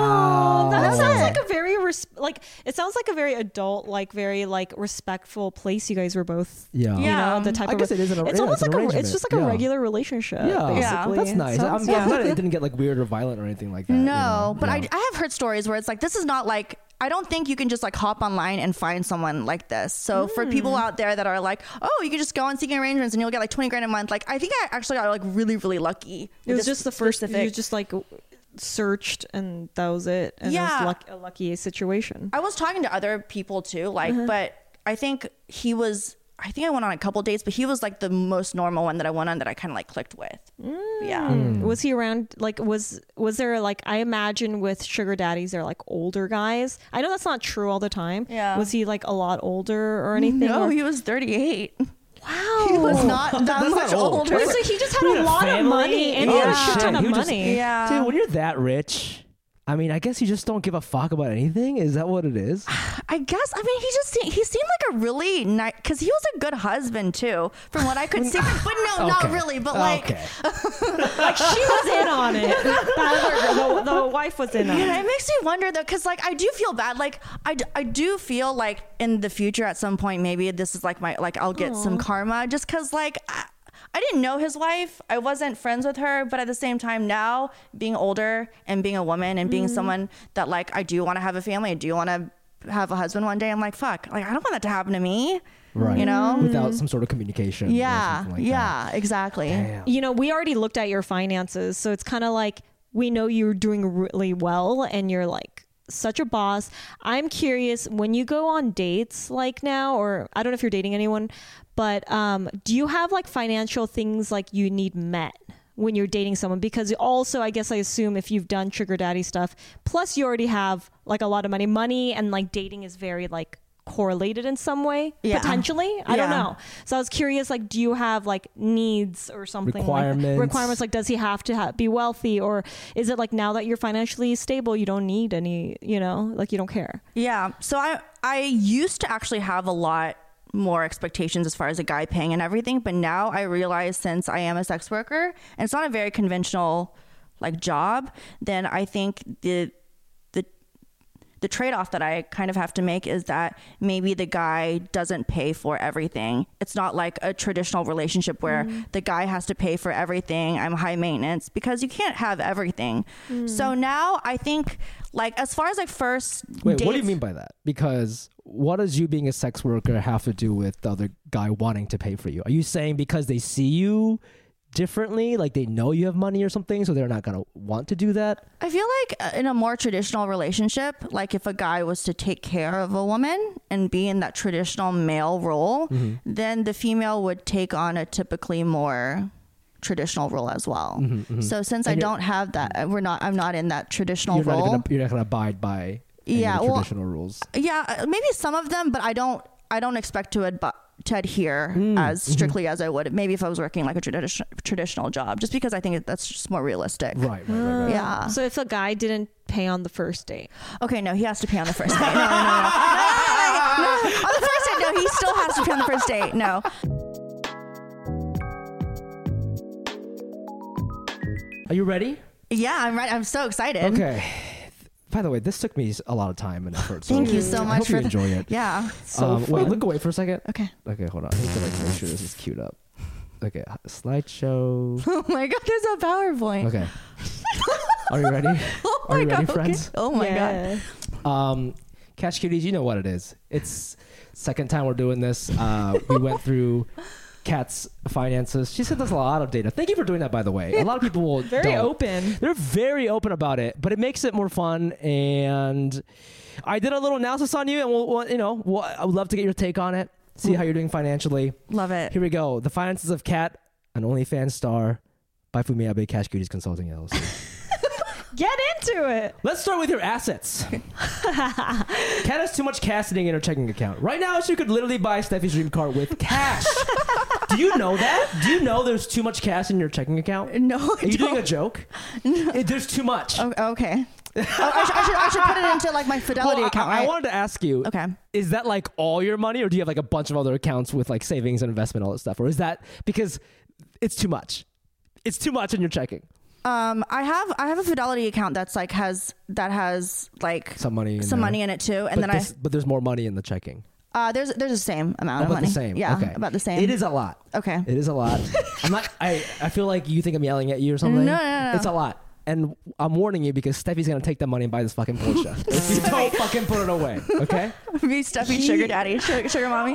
[SPEAKER 3] Oh, that
[SPEAKER 4] That's
[SPEAKER 3] sounds
[SPEAKER 4] it.
[SPEAKER 3] like a very res- like it sounds like a very adult, like very like respectful place you guys were both.
[SPEAKER 2] Yeah.
[SPEAKER 3] You
[SPEAKER 4] Yeah.
[SPEAKER 3] know, the type
[SPEAKER 2] I
[SPEAKER 3] of
[SPEAKER 2] guess it is an ar-
[SPEAKER 3] it's
[SPEAKER 2] yeah,
[SPEAKER 3] almost
[SPEAKER 2] it's an
[SPEAKER 3] like a it's
[SPEAKER 2] arrangement.
[SPEAKER 3] just like a
[SPEAKER 2] Yeah.
[SPEAKER 3] regular relationship.
[SPEAKER 2] Yeah,
[SPEAKER 3] basically.
[SPEAKER 2] that's nice.
[SPEAKER 3] So-
[SPEAKER 2] I'm,
[SPEAKER 3] yeah.
[SPEAKER 2] I'm glad it didn't get like weird or violent or anything like that.
[SPEAKER 4] No,
[SPEAKER 2] you know?
[SPEAKER 4] but
[SPEAKER 2] Yeah.
[SPEAKER 4] I, I have heard stories where it's like, this is not like, I don't think you can just like hop online and find someone like this. So for people out there that are like, oh, you can just go on Seeking Arrangements and you'll get like twenty grand a month. Like, I think I actually got like really, really lucky.
[SPEAKER 3] It
[SPEAKER 4] with
[SPEAKER 3] was
[SPEAKER 4] this
[SPEAKER 3] just the first.
[SPEAKER 4] specific-
[SPEAKER 3] You just like searched and that was it. And it
[SPEAKER 4] Yeah.
[SPEAKER 3] was luck, a lucky situation.
[SPEAKER 4] I was talking to other people too, like,
[SPEAKER 3] Mm-hmm.
[SPEAKER 4] but I think he was, I think I went on a couple dates, but he was like the most normal one that I went on that I kind of like clicked with. Yeah.
[SPEAKER 2] Hmm.
[SPEAKER 3] Was he around? Like, was was there like? I imagine with sugar daddies, they're like older guys. I know that's not true all the time.
[SPEAKER 4] Yeah.
[SPEAKER 3] Was he like a lot older or anything?
[SPEAKER 4] No,
[SPEAKER 3] or-
[SPEAKER 4] he was thirty-eight.
[SPEAKER 3] wow.
[SPEAKER 4] He was not that
[SPEAKER 2] That's
[SPEAKER 4] much
[SPEAKER 2] not old.
[SPEAKER 4] older.
[SPEAKER 3] Wait, so he just had
[SPEAKER 2] He
[SPEAKER 3] a
[SPEAKER 2] had a
[SPEAKER 3] lot of
[SPEAKER 2] family?
[SPEAKER 3] money and he
[SPEAKER 2] Oh,
[SPEAKER 3] had a shit
[SPEAKER 2] shit.
[SPEAKER 3] ton of
[SPEAKER 2] He was just-
[SPEAKER 3] money.
[SPEAKER 4] Yeah.
[SPEAKER 2] Dude, when you're that rich, I mean, I guess you just don't give a fuck about anything. Is that what it is?
[SPEAKER 4] I guess. I mean, he just se- he seemed like a really nice, because he was a good husband too, from what I could see. But no, not
[SPEAKER 2] Okay.
[SPEAKER 4] really. But like,
[SPEAKER 2] Okay.
[SPEAKER 3] Like she was in on it. The, the wife was in on
[SPEAKER 4] yeah,
[SPEAKER 3] it.
[SPEAKER 4] it makes me wonder though, because like I do feel bad. Like I, d- I do feel like in the future at some point maybe this is like my like I'll get some karma, just because like. I, I didn't know his wife. I wasn't friends with her, but at the same time now, being older and being a woman and being someone that like I do want to have a family, I do want to have a husband one day. I'm like, fuck, like I don't want that to happen to me.
[SPEAKER 2] Right.
[SPEAKER 4] You know?
[SPEAKER 2] Without some sort of communication. or
[SPEAKER 4] Yeah.
[SPEAKER 2] something like
[SPEAKER 4] yeah,
[SPEAKER 2] that.
[SPEAKER 4] exactly.
[SPEAKER 2] Damn.
[SPEAKER 3] You know, we already looked at your finances, so it's kind of like we know you're doing really well and you're like such a boss. I'm curious, when you go on dates like now, or I don't know if you're dating anyone, but um, do you have like financial things like you need met when you're dating someone? Because also, I guess I assume if you've done sugar daddy stuff, plus you already have like a lot of money, money and like dating is very like correlated in some way,
[SPEAKER 4] Yeah.
[SPEAKER 3] potentially. I don't
[SPEAKER 4] Yeah.
[SPEAKER 3] know. So I was curious, like, do you have like needs or something?
[SPEAKER 2] Requirements.
[SPEAKER 3] Like, requirements like, does he have to ha- be wealthy, or is it like now that you're financially stable, you don't need any, you know, like you don't care?
[SPEAKER 4] Yeah. So I I used to actually have a lot more expectations as far as a guy paying and everything, but now I realize since I am a sex worker and it's not a very conventional like job, then I think the the the trade-off that I kind of have to make is that maybe the guy doesn't pay for everything. It's not like a traditional relationship where mm. the guy has to pay for everything. I'm high maintenance, because you can't have everything. Mm. So now I think like as far as like first
[SPEAKER 2] Wait,
[SPEAKER 4] dates,
[SPEAKER 2] what do you mean by that? Because what does you being a sex worker have to do with the other guy wanting to pay for you? Are you saying because they see you differently, like they know you have money or something, so they're not gonna want to do that?
[SPEAKER 4] I feel like in a more traditional relationship, like if a guy was to take care of a woman and be in that traditional male role, mm-hmm. then the female would take on a typically more traditional role as well. Mm-hmm, mm-hmm. So since and I don't have that, we're not, I'm not in that traditional
[SPEAKER 2] you're
[SPEAKER 4] role.
[SPEAKER 2] Not gonna, you're not gonna abide by any
[SPEAKER 4] yeah,
[SPEAKER 2] of the
[SPEAKER 4] well,
[SPEAKER 2] traditional rules.
[SPEAKER 4] Yeah, maybe some of them, but I don't, I don't expect to adbi- to adhere
[SPEAKER 2] mm,
[SPEAKER 4] as strictly
[SPEAKER 2] mm-hmm.
[SPEAKER 4] as I would maybe if I was working like a tradi- traditional job, just because I think that's just more realistic.
[SPEAKER 2] Right, right, right, right.
[SPEAKER 4] Yeah.
[SPEAKER 3] So if a guy didn't pay on the first date,
[SPEAKER 4] okay, no, he has to pay on the first date. No, no, no, no. no, no, no. On the first date, no, he still has to pay on the first date. No.
[SPEAKER 2] Are you ready?
[SPEAKER 4] Yeah, I'm right. I'm so excited.
[SPEAKER 2] Okay. By the way, this took me a lot of time and effort. So
[SPEAKER 4] Thank you so
[SPEAKER 2] I
[SPEAKER 4] much
[SPEAKER 2] hope
[SPEAKER 4] for
[SPEAKER 2] you enjoy it.
[SPEAKER 4] Yeah.
[SPEAKER 3] so
[SPEAKER 2] um,
[SPEAKER 3] fun.
[SPEAKER 2] wait, look away for a second.
[SPEAKER 4] Okay.
[SPEAKER 2] Okay, hold on. I need to like make sure this is queued up. Okay, slideshow.
[SPEAKER 4] Oh my God, there's a PowerPoint.
[SPEAKER 2] Okay. Are you ready?
[SPEAKER 4] Oh
[SPEAKER 2] Are
[SPEAKER 4] my
[SPEAKER 2] you
[SPEAKER 4] God,
[SPEAKER 2] ready,
[SPEAKER 4] okay.
[SPEAKER 2] friends?
[SPEAKER 4] Oh my
[SPEAKER 3] yeah.
[SPEAKER 4] God.
[SPEAKER 2] Um, Cash Cuties, you know what it is. It's second time we're doing this. Uh, we went through Kat's finances. She sent us a lot of data. Thank you for doing that, by the way. A lot of people will
[SPEAKER 3] Very
[SPEAKER 2] don't.
[SPEAKER 3] open.
[SPEAKER 2] They're very open about it, but it makes it more fun. And I did a little analysis on you, and we'll, we'll you know, we'll, I would love to get your take on it. See how you're doing financially.
[SPEAKER 4] Love it.
[SPEAKER 2] Here we go. The finances of Kat, an OnlyFans star, by Fumiabe Cash Cuties Consulting L L C.
[SPEAKER 3] Get into it.
[SPEAKER 2] Let's start with your assets. Kat has too much cash sitting in her checking account. Right now, she could literally buy Steffi's dream car with cash. Do you know that? Do you know there's too much cash in your checking account?
[SPEAKER 4] No, I
[SPEAKER 2] Are you
[SPEAKER 4] don't.
[SPEAKER 2] doing a joke?
[SPEAKER 4] No.
[SPEAKER 2] It, there's too much.
[SPEAKER 4] Oh, okay. oh, I, sh- I, should, I should put it into like my Fidelity
[SPEAKER 2] Well,
[SPEAKER 4] account,
[SPEAKER 2] I,
[SPEAKER 4] right?
[SPEAKER 2] I wanted to ask you.
[SPEAKER 4] Okay.
[SPEAKER 2] Is that like all your money, or do you have like a bunch of other accounts with like savings and investment, all that stuff, or is that because it's too much? It's too much in your checking.
[SPEAKER 4] Um, I have I have a Fidelity account that's like has that has like
[SPEAKER 2] Some money in
[SPEAKER 4] some
[SPEAKER 2] there.
[SPEAKER 4] money in it too, and
[SPEAKER 2] but
[SPEAKER 4] then
[SPEAKER 2] this, but there's more money in the checking.
[SPEAKER 4] I uh, there's there's the same amount of
[SPEAKER 2] About
[SPEAKER 4] money.
[SPEAKER 2] the same.
[SPEAKER 4] Yeah,
[SPEAKER 2] Okay.
[SPEAKER 4] about the same.
[SPEAKER 2] It is a lot.
[SPEAKER 4] Okay.
[SPEAKER 2] It is a lot. I'm not. I I feel like you think I'm yelling at you or something.
[SPEAKER 4] No, no, no.
[SPEAKER 2] It's a lot. And I'm warning you because Steffi's gonna take that money and buy this fucking Porsche. If you don't fucking put it away, okay?
[SPEAKER 4] Be Steffi sugar daddy, sugar, sugar mommy.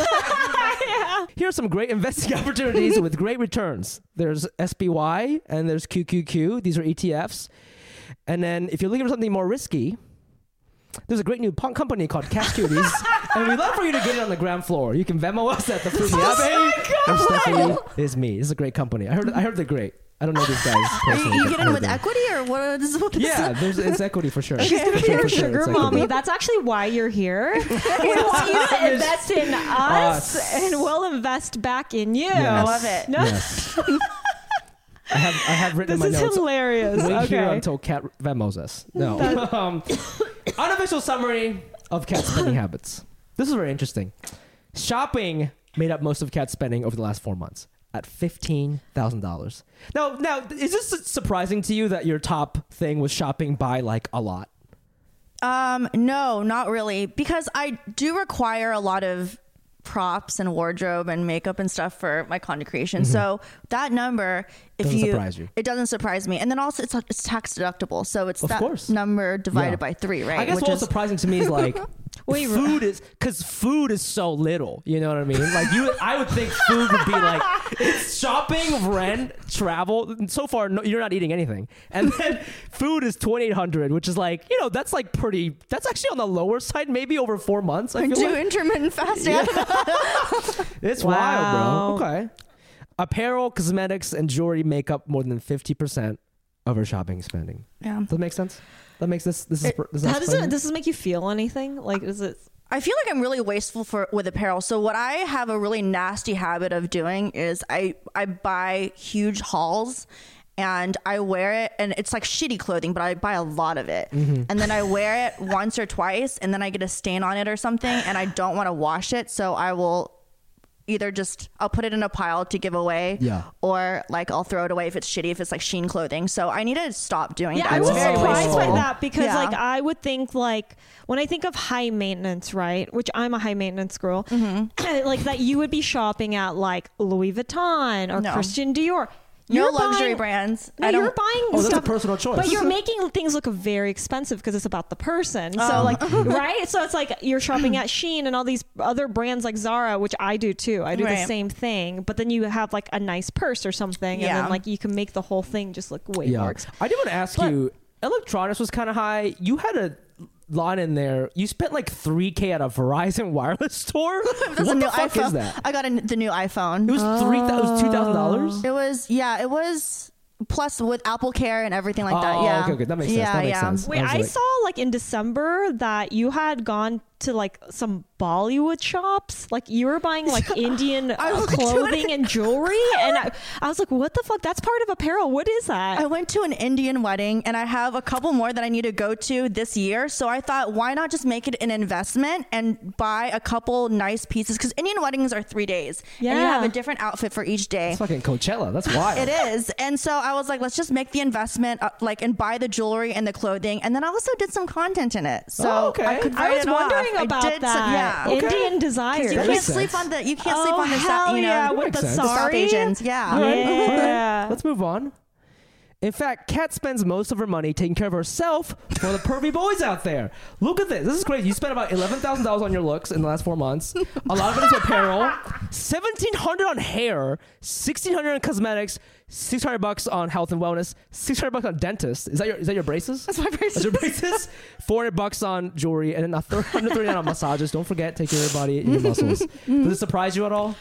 [SPEAKER 3] Yeah.
[SPEAKER 2] Here are some great investing opportunities with great returns. There's S P Y and there's Q Q Q. These are E T Fs. And then if you're looking for something more risky, there's a great new punk company called Cash Cuties. And we'd love for you to get it on the ground floor. You can Venmo us at the Fumiabe. And Stephanie is me. This is a great company. I heard I heard they're great. I don't know these guys personally.
[SPEAKER 4] You
[SPEAKER 2] but
[SPEAKER 4] get
[SPEAKER 2] I
[SPEAKER 4] in
[SPEAKER 2] heard
[SPEAKER 4] with
[SPEAKER 2] they're-
[SPEAKER 4] equity or what is what is
[SPEAKER 2] Yeah, there's, it's equity for sure.
[SPEAKER 3] She's
[SPEAKER 2] For
[SPEAKER 3] gonna be
[SPEAKER 2] sure,
[SPEAKER 3] your
[SPEAKER 2] for sure,
[SPEAKER 3] sugar
[SPEAKER 2] it's
[SPEAKER 3] mommy.
[SPEAKER 2] equity.
[SPEAKER 3] That's actually why you're here. We want you to invest in us,
[SPEAKER 2] Us.
[SPEAKER 3] and we'll invest back in you.
[SPEAKER 2] Yes.
[SPEAKER 4] love it.
[SPEAKER 3] No.
[SPEAKER 2] Yes. I have I have written
[SPEAKER 3] This
[SPEAKER 2] in my
[SPEAKER 3] is
[SPEAKER 2] notes.
[SPEAKER 3] hilarious.
[SPEAKER 2] Wait here
[SPEAKER 3] Okay.
[SPEAKER 2] until Kat Venmos us. No. um, unofficial summary of Kat's spending habits. This is very interesting. Shopping made up most of Kat's spending over the last four months at fifteen thousand dollars. Now, now, is this surprising to you that your top thing was shopping by like a lot?
[SPEAKER 4] Um, no, not really, because I do require a lot of props and wardrobe and makeup and stuff for my content creation. Mm-hmm. So that number, if
[SPEAKER 2] doesn't
[SPEAKER 4] you,
[SPEAKER 2] surprise you,
[SPEAKER 4] it doesn't surprise me. And then also it's it's tax deductible, so it's
[SPEAKER 2] of
[SPEAKER 4] that
[SPEAKER 2] course.
[SPEAKER 4] number divided
[SPEAKER 2] Yeah.
[SPEAKER 4] by three, right?
[SPEAKER 2] I guess
[SPEAKER 4] Which
[SPEAKER 2] what
[SPEAKER 4] is
[SPEAKER 2] was surprising to me is like
[SPEAKER 3] Wait,
[SPEAKER 2] food is because food is so little. You know what I mean? Like you, I would think food would be like it's shopping, rent, travel. And so far, no, you're not eating anything, and then food is twenty eight hundred, which is like you know that's like pretty. That's actually on the lower side, maybe over four months. I feel
[SPEAKER 4] do
[SPEAKER 2] like.
[SPEAKER 4] intermittent fasting.
[SPEAKER 2] It's
[SPEAKER 3] Wow.
[SPEAKER 2] wild, bro. Okay. Apparel, cosmetics, and jewelry make up more than fifty percent of her shopping spending.
[SPEAKER 4] Yeah.
[SPEAKER 2] Does that make sense? That makes this. This is.
[SPEAKER 4] It-
[SPEAKER 2] Does
[SPEAKER 3] How
[SPEAKER 2] that
[SPEAKER 3] does
[SPEAKER 2] explain
[SPEAKER 3] it? Does this make you feel anything? Like, is it?
[SPEAKER 4] I feel like I'm really wasteful for with apparel. So what I have a really nasty habit of doing is I I buy huge hauls and I wear it, and it's like shitty clothing, but I buy a lot of it.
[SPEAKER 2] Mm-hmm.
[SPEAKER 4] And then I wear it once or twice, and then I get a stain on it or something, and I don't want to wash it, so I will either just I'll put it in a pile to give away,
[SPEAKER 2] Yeah.
[SPEAKER 4] or like I'll throw it away if it's shitty, if it's like Shein clothing. So I need to stop doing
[SPEAKER 3] Yeah,
[SPEAKER 4] that.
[SPEAKER 3] I
[SPEAKER 4] It's
[SPEAKER 3] was
[SPEAKER 4] very
[SPEAKER 3] surprised by
[SPEAKER 4] wasteful.
[SPEAKER 3] that because,
[SPEAKER 4] Yeah.
[SPEAKER 3] like, I would think, like, when I think of high maintenance, right, which I'm a high maintenance girl,
[SPEAKER 4] Mm-hmm.
[SPEAKER 3] like, that you would be shopping at, like, Louis Vuitton or
[SPEAKER 4] No.
[SPEAKER 3] Christian Dior.
[SPEAKER 4] No
[SPEAKER 3] You're
[SPEAKER 4] luxury
[SPEAKER 3] buying-
[SPEAKER 4] brands.
[SPEAKER 3] No,
[SPEAKER 4] I don't.
[SPEAKER 3] you're buying
[SPEAKER 2] Oh, that's a
[SPEAKER 3] stuff,
[SPEAKER 2] personal choice.
[SPEAKER 3] but you're making things look very expensive because it's about the person. So,
[SPEAKER 4] Oh.
[SPEAKER 3] like, right? So it's like you're shopping at Shein and all these other brands like Zara, which I do too. I do the
[SPEAKER 4] Right.
[SPEAKER 3] same thing, but then you have like a nice purse or something, and
[SPEAKER 4] Yeah.
[SPEAKER 3] then like you can make the whole thing just look way more expensive.
[SPEAKER 2] I do want to ask
[SPEAKER 3] But-
[SPEAKER 2] you. Electronics was kind of high. You had a line in there. You spent like three k at a Verizon wireless store.
[SPEAKER 4] That's
[SPEAKER 2] What
[SPEAKER 4] a new
[SPEAKER 2] the fuck
[SPEAKER 4] iPhone.
[SPEAKER 2] is that?
[SPEAKER 4] I got a, the new iPhone.
[SPEAKER 2] It was three. It was two thousand dollars.
[SPEAKER 4] It was, yeah, it was plus with Apple Care and everything like that.
[SPEAKER 2] Oh,
[SPEAKER 4] Yeah.
[SPEAKER 2] okay, okay, that makes sense.
[SPEAKER 4] Yeah,
[SPEAKER 2] That makes
[SPEAKER 4] yeah.
[SPEAKER 2] sense.
[SPEAKER 3] Wait,
[SPEAKER 2] I was
[SPEAKER 3] I
[SPEAKER 2] like-
[SPEAKER 3] saw like in December that you had gone to like some Bollywood shops. Like you were buying like Indian
[SPEAKER 4] I
[SPEAKER 3] uh,
[SPEAKER 4] went to
[SPEAKER 3] clothing
[SPEAKER 4] an-
[SPEAKER 3] and jewelry. And I, I was like, what the fuck? That's part of apparel. What is that?
[SPEAKER 4] I went to an Indian wedding and I have a couple more that I need to go to this year. So I thought, why not just make it an investment and buy a couple nice pieces? Because Indian weddings are three days. And you
[SPEAKER 3] Yeah.
[SPEAKER 4] have a different outfit for each day.
[SPEAKER 2] It's fucking Coachella. That's wild.
[SPEAKER 4] It is. And so I was like, let's just make the investment, uh, like, and buy the jewelry and the clothing. And then I also did some content in it. So
[SPEAKER 2] Oh, okay.
[SPEAKER 4] I could
[SPEAKER 3] I
[SPEAKER 4] write
[SPEAKER 3] was
[SPEAKER 4] it off.
[SPEAKER 3] wondering
[SPEAKER 4] I
[SPEAKER 3] about
[SPEAKER 4] did
[SPEAKER 3] that.
[SPEAKER 4] some- yeah.
[SPEAKER 2] Okay.
[SPEAKER 3] Indian desires.
[SPEAKER 4] You
[SPEAKER 2] That
[SPEAKER 4] can't
[SPEAKER 2] makes
[SPEAKER 4] sleep
[SPEAKER 2] sense.
[SPEAKER 4] on the, you can't
[SPEAKER 3] Oh,
[SPEAKER 4] sleep on the,
[SPEAKER 3] hell
[SPEAKER 4] South, you know,
[SPEAKER 3] yeah,
[SPEAKER 2] That
[SPEAKER 3] with
[SPEAKER 2] makes
[SPEAKER 3] the
[SPEAKER 2] sense.
[SPEAKER 4] the South
[SPEAKER 3] sari.
[SPEAKER 4] Asians. Yeah.
[SPEAKER 2] All right, all right.
[SPEAKER 3] Yeah.
[SPEAKER 2] Let's move on. In fact, Kat spends most of her money taking care of herself for the pervy boys out there. Look at this. This is crazy. You spent about eleven thousand dollars on your looks in the last four months. A lot of it is apparel. seventeen hundred dollars on hair. sixteen hundred dollars on cosmetics. six hundred bucks on health and wellness. six hundred bucks on dentist. Is that your is that your braces?
[SPEAKER 4] That's my braces.
[SPEAKER 2] That's your braces. four hundred bucks on jewelry. And then one hundred thirty dollars on massages. Don't forget, take care of your body and your muscles. Does it surprise you at all?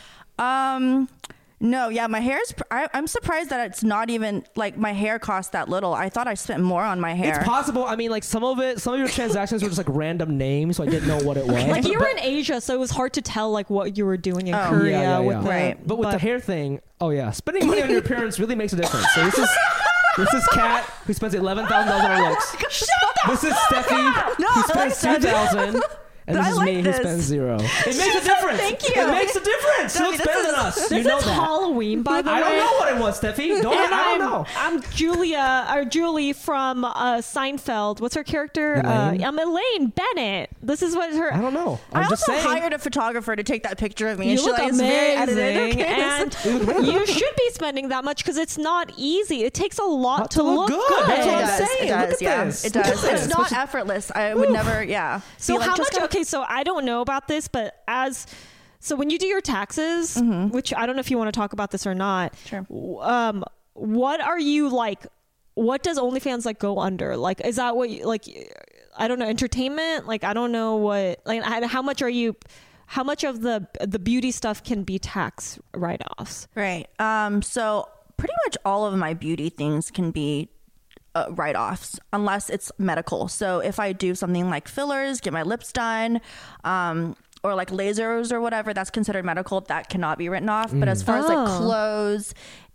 [SPEAKER 4] Um, no, yeah, my hair's. Pr- I, I'm surprised that it's not even like my hair cost that little. I thought I spent more on my hair.
[SPEAKER 2] It's possible. I mean, like some of it, some of your transactions were just like random names, so I didn't know what it was.
[SPEAKER 3] Like you were
[SPEAKER 2] But-
[SPEAKER 3] in Asia, so it was hard to tell like what you were doing in
[SPEAKER 4] Oh.
[SPEAKER 3] Korea.
[SPEAKER 2] yeah, yeah,
[SPEAKER 3] with
[SPEAKER 2] yeah.
[SPEAKER 3] the,
[SPEAKER 4] Right.
[SPEAKER 2] But with the hair thing, oh yeah, spending money on your appearance really makes a difference. So this is this is Kat who spends eleven thousand dollars on her looks. This is Steffi
[SPEAKER 4] No,
[SPEAKER 2] who
[SPEAKER 4] I
[SPEAKER 2] spends two
[SPEAKER 4] like that.
[SPEAKER 2] thousand. And this
[SPEAKER 4] I
[SPEAKER 2] is
[SPEAKER 4] like
[SPEAKER 2] me
[SPEAKER 4] this.
[SPEAKER 2] who spends zero. It makes a difference.
[SPEAKER 3] Thank you.
[SPEAKER 2] It makes a difference. She
[SPEAKER 4] Steffi,
[SPEAKER 2] looks
[SPEAKER 4] this
[SPEAKER 2] better
[SPEAKER 4] is-
[SPEAKER 2] than us.
[SPEAKER 3] This
[SPEAKER 2] You know
[SPEAKER 3] is
[SPEAKER 2] that.
[SPEAKER 3] Halloween, by the
[SPEAKER 2] I
[SPEAKER 3] way.
[SPEAKER 2] don't know what it was, Steffi. Don't
[SPEAKER 3] And
[SPEAKER 2] I don't
[SPEAKER 3] I'm,
[SPEAKER 2] know.
[SPEAKER 3] I'm Julia or Julie from uh, Seinfeld. What's her character?
[SPEAKER 2] Elaine?
[SPEAKER 3] Uh, I'm Elaine Bennett. This is what her.
[SPEAKER 2] I don't know. I'm
[SPEAKER 4] I
[SPEAKER 2] just
[SPEAKER 4] also
[SPEAKER 2] saying.
[SPEAKER 4] hired a photographer to take that picture of me.
[SPEAKER 3] You
[SPEAKER 4] and she,
[SPEAKER 3] look
[SPEAKER 4] like, is very
[SPEAKER 3] amazing,
[SPEAKER 4] edited. Okay,
[SPEAKER 3] and you should be spending that much because it's not easy. It takes a lot
[SPEAKER 2] Not
[SPEAKER 3] to,
[SPEAKER 2] to look good.
[SPEAKER 3] good.
[SPEAKER 2] That's
[SPEAKER 4] it
[SPEAKER 2] what I'm
[SPEAKER 4] does.
[SPEAKER 2] saying.
[SPEAKER 4] It
[SPEAKER 2] Look
[SPEAKER 4] does.
[SPEAKER 2] at
[SPEAKER 4] Yeah,
[SPEAKER 2] this.
[SPEAKER 4] it
[SPEAKER 2] Look
[SPEAKER 4] does.
[SPEAKER 2] at
[SPEAKER 4] It's
[SPEAKER 2] this.
[SPEAKER 4] not effortless. I would never. Yeah.
[SPEAKER 3] So
[SPEAKER 4] be like,
[SPEAKER 3] how
[SPEAKER 4] just
[SPEAKER 3] much?
[SPEAKER 4] go-
[SPEAKER 3] Okay, so I don't know about this, but as so when you do your taxes, which I don't know if you want to talk about this or not.
[SPEAKER 4] Sure.
[SPEAKER 3] w- Um, what are you like? What does OnlyFans like go under? Like, is that what you like? I don't know. Entertainment? Like, I don't know what. Like, how much are you? How much of the the beauty stuff can be tax write-offs?
[SPEAKER 4] Right. Um. So pretty much all of my beauty things can be uh, write-offs unless it's medical. So if I do something like fillers, get my lips done, um, or like lasers or whatever, that's considered medical. That cannot be written off. But as far as like
[SPEAKER 3] Oh.
[SPEAKER 4] clothes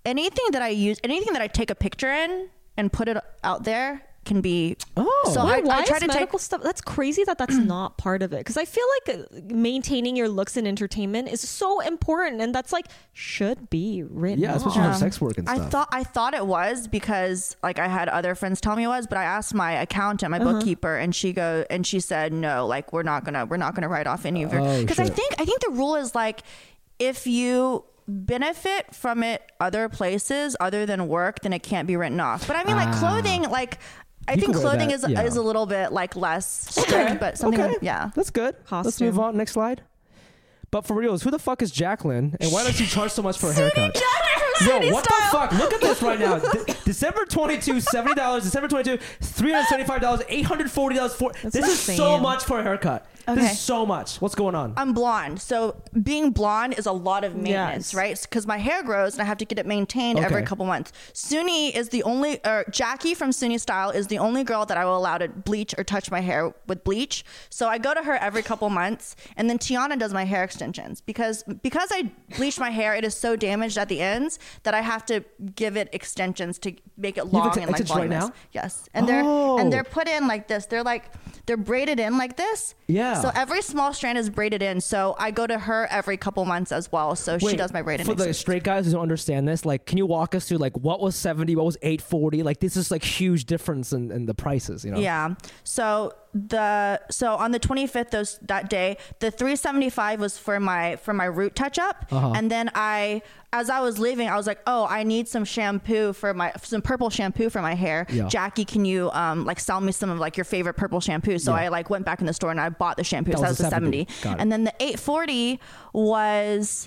[SPEAKER 4] anything that I use, anything that I take a picture in and put it out there can be.
[SPEAKER 2] Oh,
[SPEAKER 4] so
[SPEAKER 3] Wait,
[SPEAKER 4] I,
[SPEAKER 3] why
[SPEAKER 4] I try
[SPEAKER 3] is
[SPEAKER 4] to
[SPEAKER 3] medical
[SPEAKER 4] take.
[SPEAKER 3] stuff? That's crazy that that's not part of it. Because I feel like uh, maintaining your looks in entertainment is so important, and that's like should be written.
[SPEAKER 2] Yeah, especially
[SPEAKER 3] off.
[SPEAKER 2] for sex work and
[SPEAKER 4] I
[SPEAKER 2] stuff.
[SPEAKER 4] thought I thought it was because like I had other friends tell me it was, but I asked my accountant, my
[SPEAKER 3] Uh-huh.
[SPEAKER 4] bookkeeper, and she go and she said no, like we're not gonna we're not gonna write off any of your
[SPEAKER 2] Oh,
[SPEAKER 4] because I
[SPEAKER 2] shit.
[SPEAKER 4] think I think the rule is like if you benefit from it other places other than work, then it can't be written off. But I mean, like
[SPEAKER 2] Ah.
[SPEAKER 4] clothing, like I
[SPEAKER 2] You
[SPEAKER 4] think
[SPEAKER 2] can wear
[SPEAKER 4] clothing
[SPEAKER 2] that,
[SPEAKER 4] is
[SPEAKER 2] yeah.
[SPEAKER 4] is a little bit like less strict, but something
[SPEAKER 2] okay.
[SPEAKER 4] like, yeah.
[SPEAKER 2] That's good. Let's
[SPEAKER 3] Costume.
[SPEAKER 2] move on. Next slide. But for reals, who the fuck is Jacqueline? And why does she charge so much for a haircut? Yo, what the fuck? Look at this right now. De- December twenty-second, seventy dollars. December twenty-second, three hundred seventy-five dollars. eight hundred forty dollars. For- this is so
[SPEAKER 3] insane.
[SPEAKER 2] much for a haircut.
[SPEAKER 4] Okay.
[SPEAKER 2] This is so much. What's going on?
[SPEAKER 4] I'm blonde, so being blonde is a lot of maintenance,
[SPEAKER 3] Yes.
[SPEAKER 4] right? Because my hair grows and I have to get it maintained every
[SPEAKER 2] Okay.
[SPEAKER 4] couple months. Suni is the only, or Jackie from Suni Style is the only girl that I will allow to bleach or touch my hair with bleach. So I go to her every couple months, and then Tiana does my hair extensions because because I bleach my hair, it is so damaged at the ends that I have to give it extensions to make it
[SPEAKER 2] have
[SPEAKER 4] long
[SPEAKER 2] ex-
[SPEAKER 4] and like
[SPEAKER 2] extensions right
[SPEAKER 4] voluminous.
[SPEAKER 2] now?
[SPEAKER 4] Yes, and
[SPEAKER 2] Oh.
[SPEAKER 4] they're and they're put in like this. They're like they're braided in like this.
[SPEAKER 2] Yeah.
[SPEAKER 4] So every small strand is braided in, so I go to her every couple months as well. So she
[SPEAKER 2] Wait,
[SPEAKER 4] does my braided.
[SPEAKER 2] For the
[SPEAKER 4] extensions.
[SPEAKER 2] straight guys who don't understand this, like, can you walk us through like what was seventy, what was eight forty? Like, this is like huge difference in, in the prices, you know?
[SPEAKER 4] Yeah. So the so on the twenty-fifth those that day, the three seventy-five was for my for my root touch up,
[SPEAKER 2] Uh-huh.
[SPEAKER 4] and then I as I was leaving, I was like, oh, I need some shampoo for my some purple shampoo for my hair.
[SPEAKER 2] Yeah.
[SPEAKER 4] Jackie, can you um like sell me some of like your favorite purple shampoo? So
[SPEAKER 2] Yeah.
[SPEAKER 4] I like went back in the store and I bought the shampoo.
[SPEAKER 2] That
[SPEAKER 4] so that
[SPEAKER 2] was
[SPEAKER 4] was
[SPEAKER 2] the
[SPEAKER 4] the seventy,
[SPEAKER 2] seventy. Got it.
[SPEAKER 4] and then the eight forty was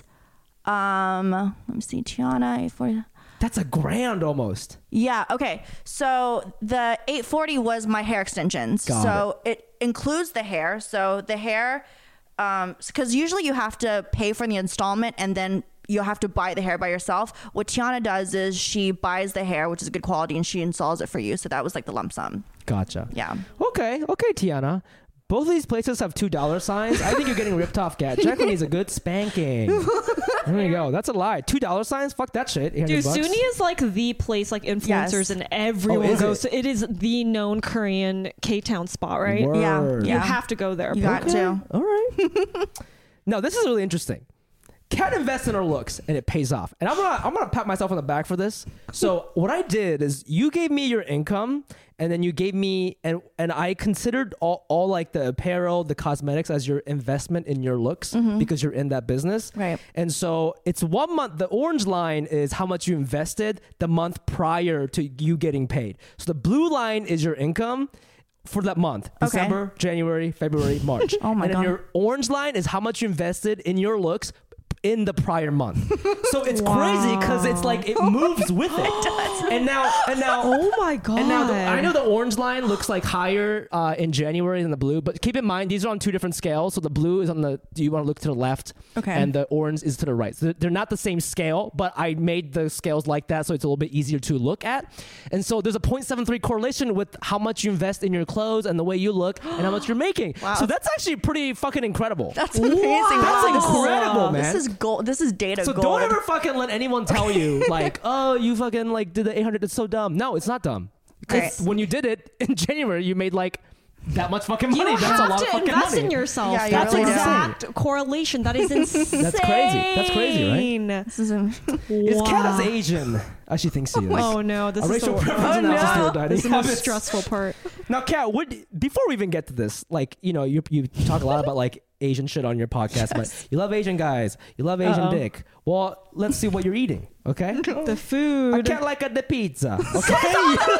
[SPEAKER 4] um let me see, Tiana eight forty.
[SPEAKER 2] That's a grand almost.
[SPEAKER 4] Yeah. Okay. So the eight forty was my hair extensions.
[SPEAKER 2] Got
[SPEAKER 4] so it. includes the hair. So the hair, um, because usually you have to pay for the installment and then you have to buy the hair by yourself. What Tiana does is she buys the hair, which is good quality, and she installs it for you. So that was like the lump sum.
[SPEAKER 2] Gotcha.
[SPEAKER 4] Yeah.
[SPEAKER 2] Okay. Okay, Tiana. Both of these places have two dollar signs. I think you're getting ripped off, Gat. Jacqueline needs a good spanking. There you go. That's a lie. Two dollar signs? Fuck that shit. eight hundred
[SPEAKER 3] Dude,
[SPEAKER 2] bucks.
[SPEAKER 3] Suni is like the place, like influencers
[SPEAKER 4] Yes.
[SPEAKER 3] and everyone
[SPEAKER 2] Oh, is
[SPEAKER 3] goes
[SPEAKER 2] it?
[SPEAKER 3] to. It is the known Korean K-Town spot, right?
[SPEAKER 2] Word.
[SPEAKER 4] Yeah.
[SPEAKER 3] You
[SPEAKER 4] Yeah.
[SPEAKER 3] have to go there.
[SPEAKER 4] You got to.
[SPEAKER 2] All right. No, this is really interesting. Cat invests in her looks and it pays off. And I'm gonna I'm gonna pat myself on the back for this. So what I did is you gave me your income and then you gave me and and I considered all, all like the apparel, the cosmetics as your investment in your looks because you're in that business.
[SPEAKER 4] Right.
[SPEAKER 2] And so it's one month. The orange line is how much you invested the month prior to you getting paid. So the blue line is your income for that month.
[SPEAKER 4] Okay.
[SPEAKER 2] December, January, February, March.
[SPEAKER 4] Oh my
[SPEAKER 2] and then
[SPEAKER 4] God.
[SPEAKER 2] your orange line is how much you invested in your looks in the prior month. So it's crazy because it's like it moves with it. And now and now
[SPEAKER 3] Oh my god!
[SPEAKER 2] and now the, I know the orange line looks like higher uh, in January than the blue, but keep in mind these are on two different scales. So the blue is on the do you want to look to the left,
[SPEAKER 4] Okay.
[SPEAKER 2] and the orange is to the right. So they're not the same scale, but I made the scales like that so it's a little bit easier to look at. And so there's a zero point seven three correlation with how much you invest in your clothes and the way you look and how much you're making.
[SPEAKER 4] Wow.
[SPEAKER 2] So that's actually pretty fucking incredible.
[SPEAKER 4] That's amazing.
[SPEAKER 2] That's
[SPEAKER 4] Wow. This is-
[SPEAKER 2] incredible, man.
[SPEAKER 4] This is gold. This is data
[SPEAKER 2] So
[SPEAKER 4] gold.
[SPEAKER 2] don't ever fucking let anyone tell you like, oh, you fucking like did the eight hundred. It's so dumb. No, it's not dumb. Because
[SPEAKER 4] Right.
[SPEAKER 2] when you did it in January, you made like that much fucking
[SPEAKER 3] you
[SPEAKER 2] money. That's
[SPEAKER 3] have
[SPEAKER 2] a lot
[SPEAKER 3] to
[SPEAKER 2] of fucking
[SPEAKER 3] invest
[SPEAKER 2] money.
[SPEAKER 3] in yourself.
[SPEAKER 4] Yeah, you
[SPEAKER 3] That's
[SPEAKER 4] really do.
[SPEAKER 3] exact correlation. That is insane.
[SPEAKER 2] That's crazy. That's crazy, right?
[SPEAKER 4] This is a-
[SPEAKER 2] Is Kat
[SPEAKER 3] Wow.
[SPEAKER 2] as Asian as she thinks she is?
[SPEAKER 3] Oh no, this
[SPEAKER 2] A
[SPEAKER 3] is
[SPEAKER 2] racial
[SPEAKER 3] the,
[SPEAKER 2] preference
[SPEAKER 3] oh,
[SPEAKER 2] analysis
[SPEAKER 3] no.
[SPEAKER 2] stereotyping.
[SPEAKER 3] This is the most
[SPEAKER 2] Habits.
[SPEAKER 3] stressful part.
[SPEAKER 2] Now, Kat, what, before we even get to this, like, you know, you you talk a lot about like Asian shit on your podcast, but you love Asian guys, you love Asian
[SPEAKER 3] Uh-oh.
[SPEAKER 2] dick. Well, let's see what you're eating, okay?
[SPEAKER 3] The
[SPEAKER 2] I
[SPEAKER 3] food.
[SPEAKER 2] can't like a, the pizza, okay?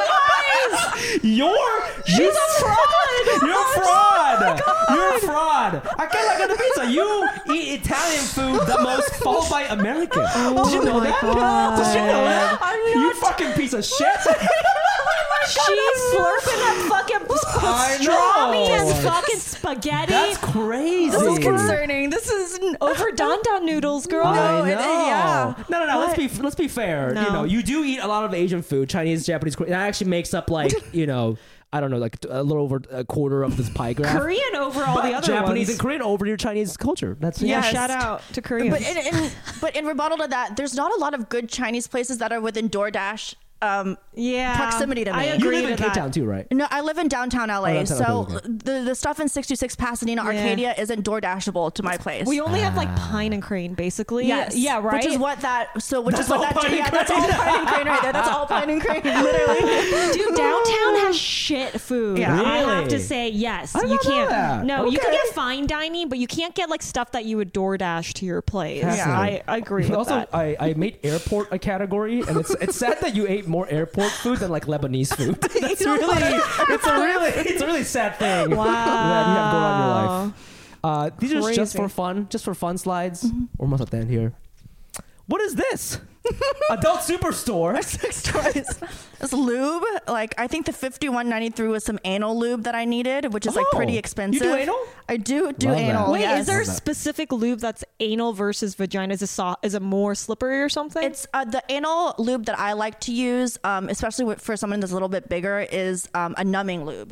[SPEAKER 2] You're
[SPEAKER 3] She's a fraud.
[SPEAKER 2] You're a fraud. You're a fraud. I can't like a the pizza. You eat Italian food the most, followed by American. Did you know
[SPEAKER 3] my
[SPEAKER 2] that?
[SPEAKER 3] God.
[SPEAKER 2] Did you know that?
[SPEAKER 4] I'm
[SPEAKER 2] You fucking piece of shit.
[SPEAKER 3] She's slurping up fucking
[SPEAKER 2] I
[SPEAKER 3] pastrami
[SPEAKER 2] know.
[SPEAKER 3] and fucking spaghetti.
[SPEAKER 2] That's crazy.
[SPEAKER 4] This is concerning. This is
[SPEAKER 3] over don don noodles, girl.
[SPEAKER 2] I know.
[SPEAKER 4] it- yeah.
[SPEAKER 2] No, no, no. Let's be let's be fair.
[SPEAKER 3] No.
[SPEAKER 2] You know, you do eat a lot of Asian food, Chinese, Japanese. Korean. That actually makes up like you know. I don't know, like a little over a quarter of this pie graph.
[SPEAKER 3] Korean over all
[SPEAKER 2] but
[SPEAKER 3] the other
[SPEAKER 2] Japanese
[SPEAKER 3] ones.
[SPEAKER 2] and Korean over your Chinese culture. That's
[SPEAKER 3] Yeah,
[SPEAKER 4] Yes.
[SPEAKER 3] shout out to Koreans.
[SPEAKER 4] But in, in, but in rebuttal to that, there's not a lot of good Chinese places that are within DoorDash um,
[SPEAKER 3] yeah,
[SPEAKER 4] proximity to me.
[SPEAKER 3] I
[SPEAKER 2] You
[SPEAKER 3] agree
[SPEAKER 2] live in
[SPEAKER 3] to
[SPEAKER 2] Cape
[SPEAKER 3] that.
[SPEAKER 2] Town too, right?
[SPEAKER 4] No, I live in downtown L A,
[SPEAKER 2] Oh, downtown,
[SPEAKER 4] so
[SPEAKER 2] okay, okay.
[SPEAKER 4] the the stuff in sixty-six Pasadena
[SPEAKER 3] Yeah.
[SPEAKER 4] Arcadia isn't DoorDashable to my place.
[SPEAKER 3] We only have like Pine and Crane, basically.
[SPEAKER 4] Yes.
[SPEAKER 3] Yeah, right.
[SPEAKER 4] Which is what that. So which
[SPEAKER 2] That's
[SPEAKER 4] is what
[SPEAKER 2] all
[SPEAKER 4] that.
[SPEAKER 2] Pine and
[SPEAKER 4] Yeah, that's
[SPEAKER 2] Crane.
[SPEAKER 4] all Pine and Crane right there. That's all Pine and Crane, literally.
[SPEAKER 3] Dude, downtown has shit food.
[SPEAKER 4] Yeah.
[SPEAKER 3] I have
[SPEAKER 2] Really?
[SPEAKER 3] to say yes.
[SPEAKER 2] I
[SPEAKER 3] you
[SPEAKER 2] don't know
[SPEAKER 3] can't.
[SPEAKER 2] that.
[SPEAKER 3] No, you can
[SPEAKER 2] Okay.
[SPEAKER 3] get fine dining, but you can't get like stuff that you would DoorDash to your place.
[SPEAKER 2] Fascinating.
[SPEAKER 3] I, I agree with
[SPEAKER 2] Also,
[SPEAKER 3] that.
[SPEAKER 2] I, I made airport a category, and it's it's sad that you ate more airport food than like Lebanese food. That's really it's a really it's a really sad thing
[SPEAKER 3] Wow.
[SPEAKER 2] that you have going on in your life. Uh, these are just
[SPEAKER 3] Crazy.
[SPEAKER 2] for fun, just for fun slides. We're almost at the end here. What is this? Adult Superstore.
[SPEAKER 4] Sex toys. This lube, like I think the fifty-one ninety-three was some anal lube that I needed, which is like
[SPEAKER 2] Oh,
[SPEAKER 4] pretty
[SPEAKER 2] you do
[SPEAKER 4] expensive.
[SPEAKER 2] anal?
[SPEAKER 4] I do do
[SPEAKER 2] Love that.
[SPEAKER 4] anal.
[SPEAKER 3] Wait,
[SPEAKER 4] yes.
[SPEAKER 3] is there
[SPEAKER 2] Love that.
[SPEAKER 3] specific lube that's anal versus vagina? Is it soft? Is it more slippery or something?
[SPEAKER 4] It's uh, the anal lube that I like to use, um, especially with, for someone that's a little bit bigger, is um, a numbing lube.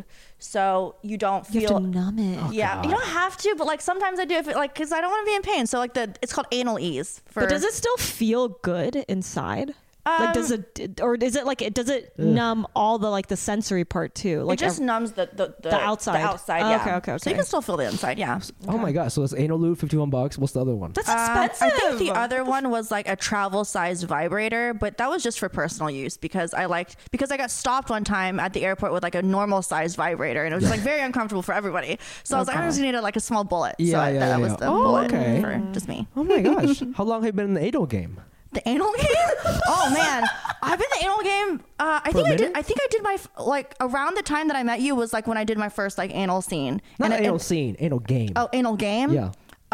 [SPEAKER 4] So you don't
[SPEAKER 3] you
[SPEAKER 4] feel.
[SPEAKER 3] have to numb it.
[SPEAKER 4] yeah, you don't have to, but like sometimes I do, if it, like because I don't want to be in pain. So like the it's called anal ease. For,
[SPEAKER 3] But does it still feel good inside? like does
[SPEAKER 4] Um,
[SPEAKER 3] it, or is it like it? Does it numb all the like the sensory part too? Like
[SPEAKER 4] It just
[SPEAKER 3] ev-
[SPEAKER 4] numbs the the, the,
[SPEAKER 3] The outside.
[SPEAKER 4] The outside,
[SPEAKER 3] Oh,
[SPEAKER 4] yeah.
[SPEAKER 3] okay, okay,
[SPEAKER 4] So you
[SPEAKER 3] okay.
[SPEAKER 4] can still feel the inside, yeah.
[SPEAKER 2] Oh my god! So it's anal lube, fifty-one bucks. What's the other one?
[SPEAKER 3] that's
[SPEAKER 4] Um,
[SPEAKER 3] expensive.
[SPEAKER 4] I think the other one was like a travel sized vibrator, but that was just for personal use because I liked because I got stopped one time at the airport with like a normal sized vibrator and it was just like very uncomfortable for everybody. So I was like, I just needed like a small bullet.
[SPEAKER 2] Yeah,
[SPEAKER 4] so I,
[SPEAKER 2] yeah,
[SPEAKER 4] that
[SPEAKER 2] yeah,
[SPEAKER 4] was
[SPEAKER 2] yeah.
[SPEAKER 4] the
[SPEAKER 2] Oh,
[SPEAKER 4] bullet
[SPEAKER 2] okay.
[SPEAKER 4] for just me.
[SPEAKER 2] Oh my gosh! How long have you been in the anal game?
[SPEAKER 4] The anal game? Oh man, I've been in the anal game. Uh, I
[SPEAKER 2] For a
[SPEAKER 4] think I did.
[SPEAKER 2] minute?
[SPEAKER 4] I think I did my f- like around the time that I met you was like when I did my first like anal scene.
[SPEAKER 2] Not
[SPEAKER 4] And it-
[SPEAKER 2] anal
[SPEAKER 4] it-
[SPEAKER 2] scene, anal game.
[SPEAKER 4] Oh, anal game.
[SPEAKER 2] yeah.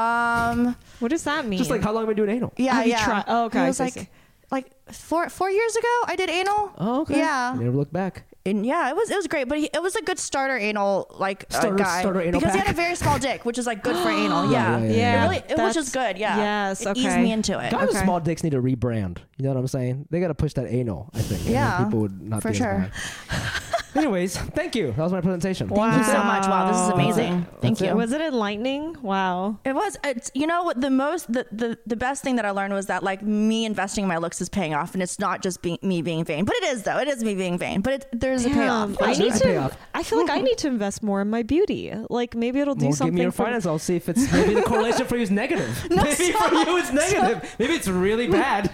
[SPEAKER 4] Um.
[SPEAKER 3] what does that mean?
[SPEAKER 2] Just like how long have you been doing anal?
[SPEAKER 4] Yeah.
[SPEAKER 3] Have you
[SPEAKER 4] yeah.
[SPEAKER 3] tried- oh, okay,
[SPEAKER 4] It
[SPEAKER 3] I
[SPEAKER 4] was
[SPEAKER 3] see, I
[SPEAKER 4] like
[SPEAKER 3] see.
[SPEAKER 4] like four four years ago. I did anal.
[SPEAKER 2] Oh, okay.
[SPEAKER 4] Yeah.
[SPEAKER 2] You never look back.
[SPEAKER 4] And yeah, it was it was great, but he, it was a good starter anal like uh,
[SPEAKER 2] Starter-
[SPEAKER 4] guy
[SPEAKER 2] starter anal
[SPEAKER 4] because he
[SPEAKER 2] pack?
[SPEAKER 4] had a very small dick, which is like good for anal.
[SPEAKER 2] Yeah,
[SPEAKER 4] Yeah,
[SPEAKER 2] yeah, yeah,
[SPEAKER 3] yeah.
[SPEAKER 4] It really, it was just
[SPEAKER 3] That's-
[SPEAKER 4] good. Yeah,
[SPEAKER 3] yes,
[SPEAKER 4] it eased
[SPEAKER 3] okay.
[SPEAKER 4] me into it.
[SPEAKER 2] Guys with
[SPEAKER 3] Okay.
[SPEAKER 2] small dicks need to rebrand. You know what I'm saying? They got to push that anal, I think. and then
[SPEAKER 4] Yeah,
[SPEAKER 2] people would not
[SPEAKER 4] for
[SPEAKER 2] be as
[SPEAKER 4] sure.
[SPEAKER 2] mad. Anyways, thank you. That was my presentation.
[SPEAKER 4] Thank you so much. Wow, this is
[SPEAKER 3] Wow.
[SPEAKER 4] amazing. Thank
[SPEAKER 2] That's it.
[SPEAKER 4] you.
[SPEAKER 3] was it enlightening? Wow.
[SPEAKER 4] It was. It's you know what the most the, the the best thing that I learned was that like me investing in my looks is paying off, and it's not just be, me being vain, but it is though. It is me being vain, but it, there's a
[SPEAKER 3] Damn,
[SPEAKER 4] payoff.
[SPEAKER 3] I need
[SPEAKER 2] There's a
[SPEAKER 3] to.
[SPEAKER 2] payoff.
[SPEAKER 3] I feel like I need to invest more in my beauty. Like maybe it'll do
[SPEAKER 2] Well,
[SPEAKER 3] something.
[SPEAKER 2] give me your
[SPEAKER 3] for-
[SPEAKER 2] finance. I'll see if it's maybe the correlation for you is negative. maybe for you it's negative. Maybe it's really bad.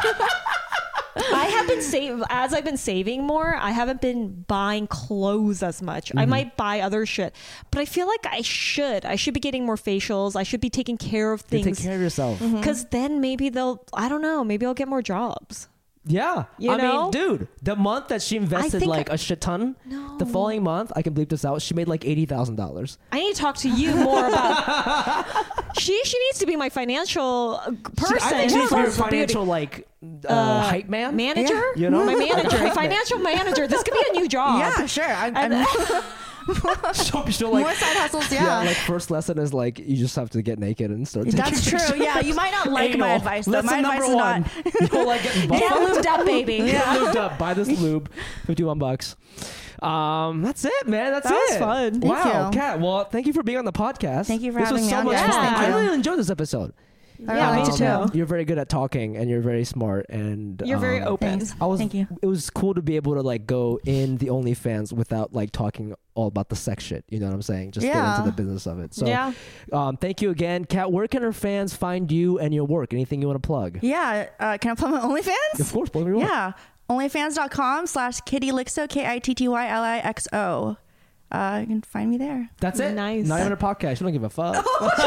[SPEAKER 3] I have been save as I've been saving more. I haven't been buying clothes as much. I might buy other shit, but I feel like I should. I should be getting more facials. I should be taking care of
[SPEAKER 2] You
[SPEAKER 3] things.
[SPEAKER 2] take care of yourself.
[SPEAKER 3] Because then maybe they'll. I don't know. Maybe I'll get more jobs.
[SPEAKER 2] Yeah.
[SPEAKER 3] You
[SPEAKER 2] I
[SPEAKER 3] know?
[SPEAKER 2] mean, dude, the month that she invested
[SPEAKER 3] think
[SPEAKER 2] like
[SPEAKER 3] I-
[SPEAKER 2] a shit ton,
[SPEAKER 3] No.
[SPEAKER 2] the following month, I can bleep this out, she made like eighty thousand dollars.
[SPEAKER 3] I need to talk to you more about. she she needs to be my financial person.
[SPEAKER 2] I think she needs to be your
[SPEAKER 3] for beauty.
[SPEAKER 2] financial like uh, hype man.
[SPEAKER 3] manager.
[SPEAKER 4] Yeah.
[SPEAKER 2] You know?
[SPEAKER 3] my
[SPEAKER 2] Like a
[SPEAKER 3] manager,
[SPEAKER 2] hype man.
[SPEAKER 3] financial manager. This could be a new job.
[SPEAKER 4] Yeah, sure. I,
[SPEAKER 3] And-
[SPEAKER 4] I'm
[SPEAKER 2] she'll, she'll, like,
[SPEAKER 4] more side hustles.
[SPEAKER 2] yeah.
[SPEAKER 4] Yeah,
[SPEAKER 2] like first lesson is like you just have to get naked and start taking
[SPEAKER 4] that's
[SPEAKER 2] pictures.
[SPEAKER 4] true. Yeah, you might not like my
[SPEAKER 2] Anal.
[SPEAKER 4] advice though.
[SPEAKER 2] Lesson
[SPEAKER 4] My
[SPEAKER 2] number
[SPEAKER 4] advice is
[SPEAKER 2] one.
[SPEAKER 4] not.
[SPEAKER 2] You don't like getting buffed.
[SPEAKER 3] Get lubed up, baby.
[SPEAKER 2] Get lubed up. Buy this lube. fifty-one bucks. Um, that's it, man. That's
[SPEAKER 3] That
[SPEAKER 2] it.
[SPEAKER 3] was fun.
[SPEAKER 4] Thank
[SPEAKER 2] Wow,
[SPEAKER 4] you.
[SPEAKER 2] Kat. Well, thank you for being on the podcast.
[SPEAKER 4] Thank you for
[SPEAKER 2] this
[SPEAKER 4] having
[SPEAKER 2] was
[SPEAKER 4] me
[SPEAKER 2] so
[SPEAKER 4] on.
[SPEAKER 2] much
[SPEAKER 3] Yes,
[SPEAKER 2] fun.
[SPEAKER 3] thank
[SPEAKER 2] I
[SPEAKER 3] you.
[SPEAKER 2] really enjoyed this episode.
[SPEAKER 3] Yeah, me
[SPEAKER 2] Um,
[SPEAKER 3] too.
[SPEAKER 2] You're very good at talking, and you're very smart, and
[SPEAKER 3] You're very
[SPEAKER 2] um,
[SPEAKER 3] open.
[SPEAKER 4] Thanks.
[SPEAKER 2] I was.
[SPEAKER 4] Thank you.
[SPEAKER 2] It was cool to be able to like go in the OnlyFans without like talking all about the sex shit. You know what I'm saying? Just get
[SPEAKER 4] Yeah.
[SPEAKER 2] into the business of it. So,
[SPEAKER 3] Yeah.
[SPEAKER 2] um, thank you again, Kat. Where can our fans find you and your work? Anything you want to plug?
[SPEAKER 4] Yeah, uh, can I plug my OnlyFans?
[SPEAKER 2] Of course, plug your work.
[SPEAKER 4] Yeah, onlyfans.com slash Kitty Lixo, K I T T Y L I X O. Uh, you can find me there.
[SPEAKER 2] That's it.
[SPEAKER 3] Nice.
[SPEAKER 2] Not even a podcast. You don't give a fuck.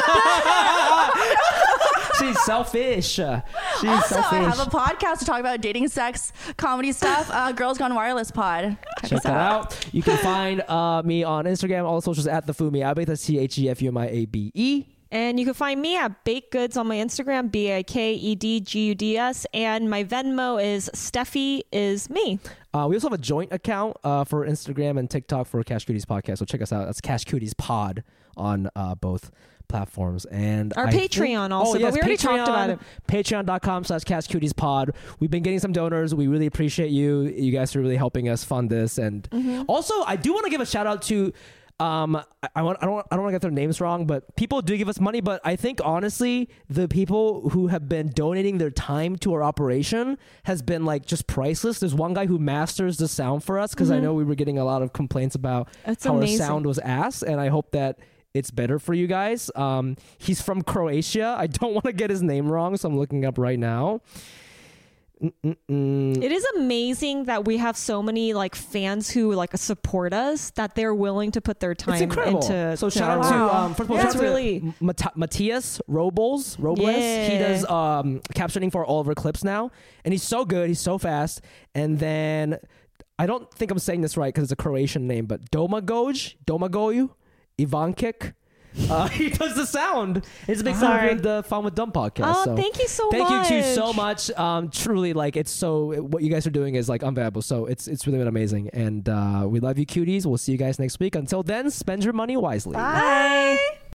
[SPEAKER 2] She's selfish. She's
[SPEAKER 4] Also,
[SPEAKER 2] selfish.
[SPEAKER 4] I have a podcast to talk about dating, sex, comedy stuff. Uh, Girls Gone Wireless Pod. Check,
[SPEAKER 2] Check
[SPEAKER 4] us
[SPEAKER 2] that
[SPEAKER 4] out.
[SPEAKER 2] out. You can find uh, me on Instagram, all the socials at the Fumi Abe. That's T H E F U M I A B E.
[SPEAKER 3] And you can find me at Baked Goods on my Instagram, B A K E D G U D S. And my Venmo is Steffi is me.
[SPEAKER 2] Uh, we also have a joint account uh, for Instagram and TikTok for Cash Cuties Podcast. So check us out. That's Cash Cuties Pod on uh, both platforms. And
[SPEAKER 3] our
[SPEAKER 2] I
[SPEAKER 3] Patreon
[SPEAKER 2] think,
[SPEAKER 3] also,
[SPEAKER 2] oh, yes,
[SPEAKER 3] but we already
[SPEAKER 2] Patreon,
[SPEAKER 3] talked about it.
[SPEAKER 2] Patreon.com slash Cash Cuties Pod. We've been getting some donors. We really appreciate you. You guys are really helping us fund this. And mm-hmm. also, I do want to give a shout out to Um, I, I, want, I don't I don't want to get their names wrong, but people do give us money. But I think honestly, the people who have been donating their time to our operation has been like just priceless. There's one guy who masters the sound for us because mm-hmm. I know we were getting a lot of complaints about
[SPEAKER 3] That's
[SPEAKER 2] how
[SPEAKER 3] amazing.
[SPEAKER 2] our sound was ass, and I hope that it's better for you guys. Um, he's from Croatia. I don't want to get his name wrong, so I'm looking up right now. Mm-mm-mm.
[SPEAKER 3] It is amazing that we have so many like fans who like support us that they're willing to put their time
[SPEAKER 2] It's incredible.
[SPEAKER 3] into.
[SPEAKER 2] So
[SPEAKER 3] to
[SPEAKER 2] shout out
[SPEAKER 3] our
[SPEAKER 2] to
[SPEAKER 3] work.
[SPEAKER 2] um, first of all,
[SPEAKER 3] Yeah,
[SPEAKER 2] shout
[SPEAKER 3] it's
[SPEAKER 2] out to
[SPEAKER 3] really
[SPEAKER 2] Mat- Matthias Robles. Robles.
[SPEAKER 3] Yeah.
[SPEAKER 2] He does um, captioning for all of our clips now, and he's so good. He's so fast. And then I don't think I'm saying this right because it's a Croatian name, but Domagoj, Domagoju, Ivankik. Uh, he does the sound. It's a big fan
[SPEAKER 3] Sorry.
[SPEAKER 2] of the Fun with Dumb podcast.
[SPEAKER 3] Oh,
[SPEAKER 2] so
[SPEAKER 3] thank you so
[SPEAKER 2] thank
[SPEAKER 3] much.
[SPEAKER 2] you too so much. Um, truly, like it's so what you guys are doing is like unbearable. So it's it's really been amazing, and uh, we love you, cuties. We'll see you guys next week. Until then, spend your money wisely.
[SPEAKER 3] Bye.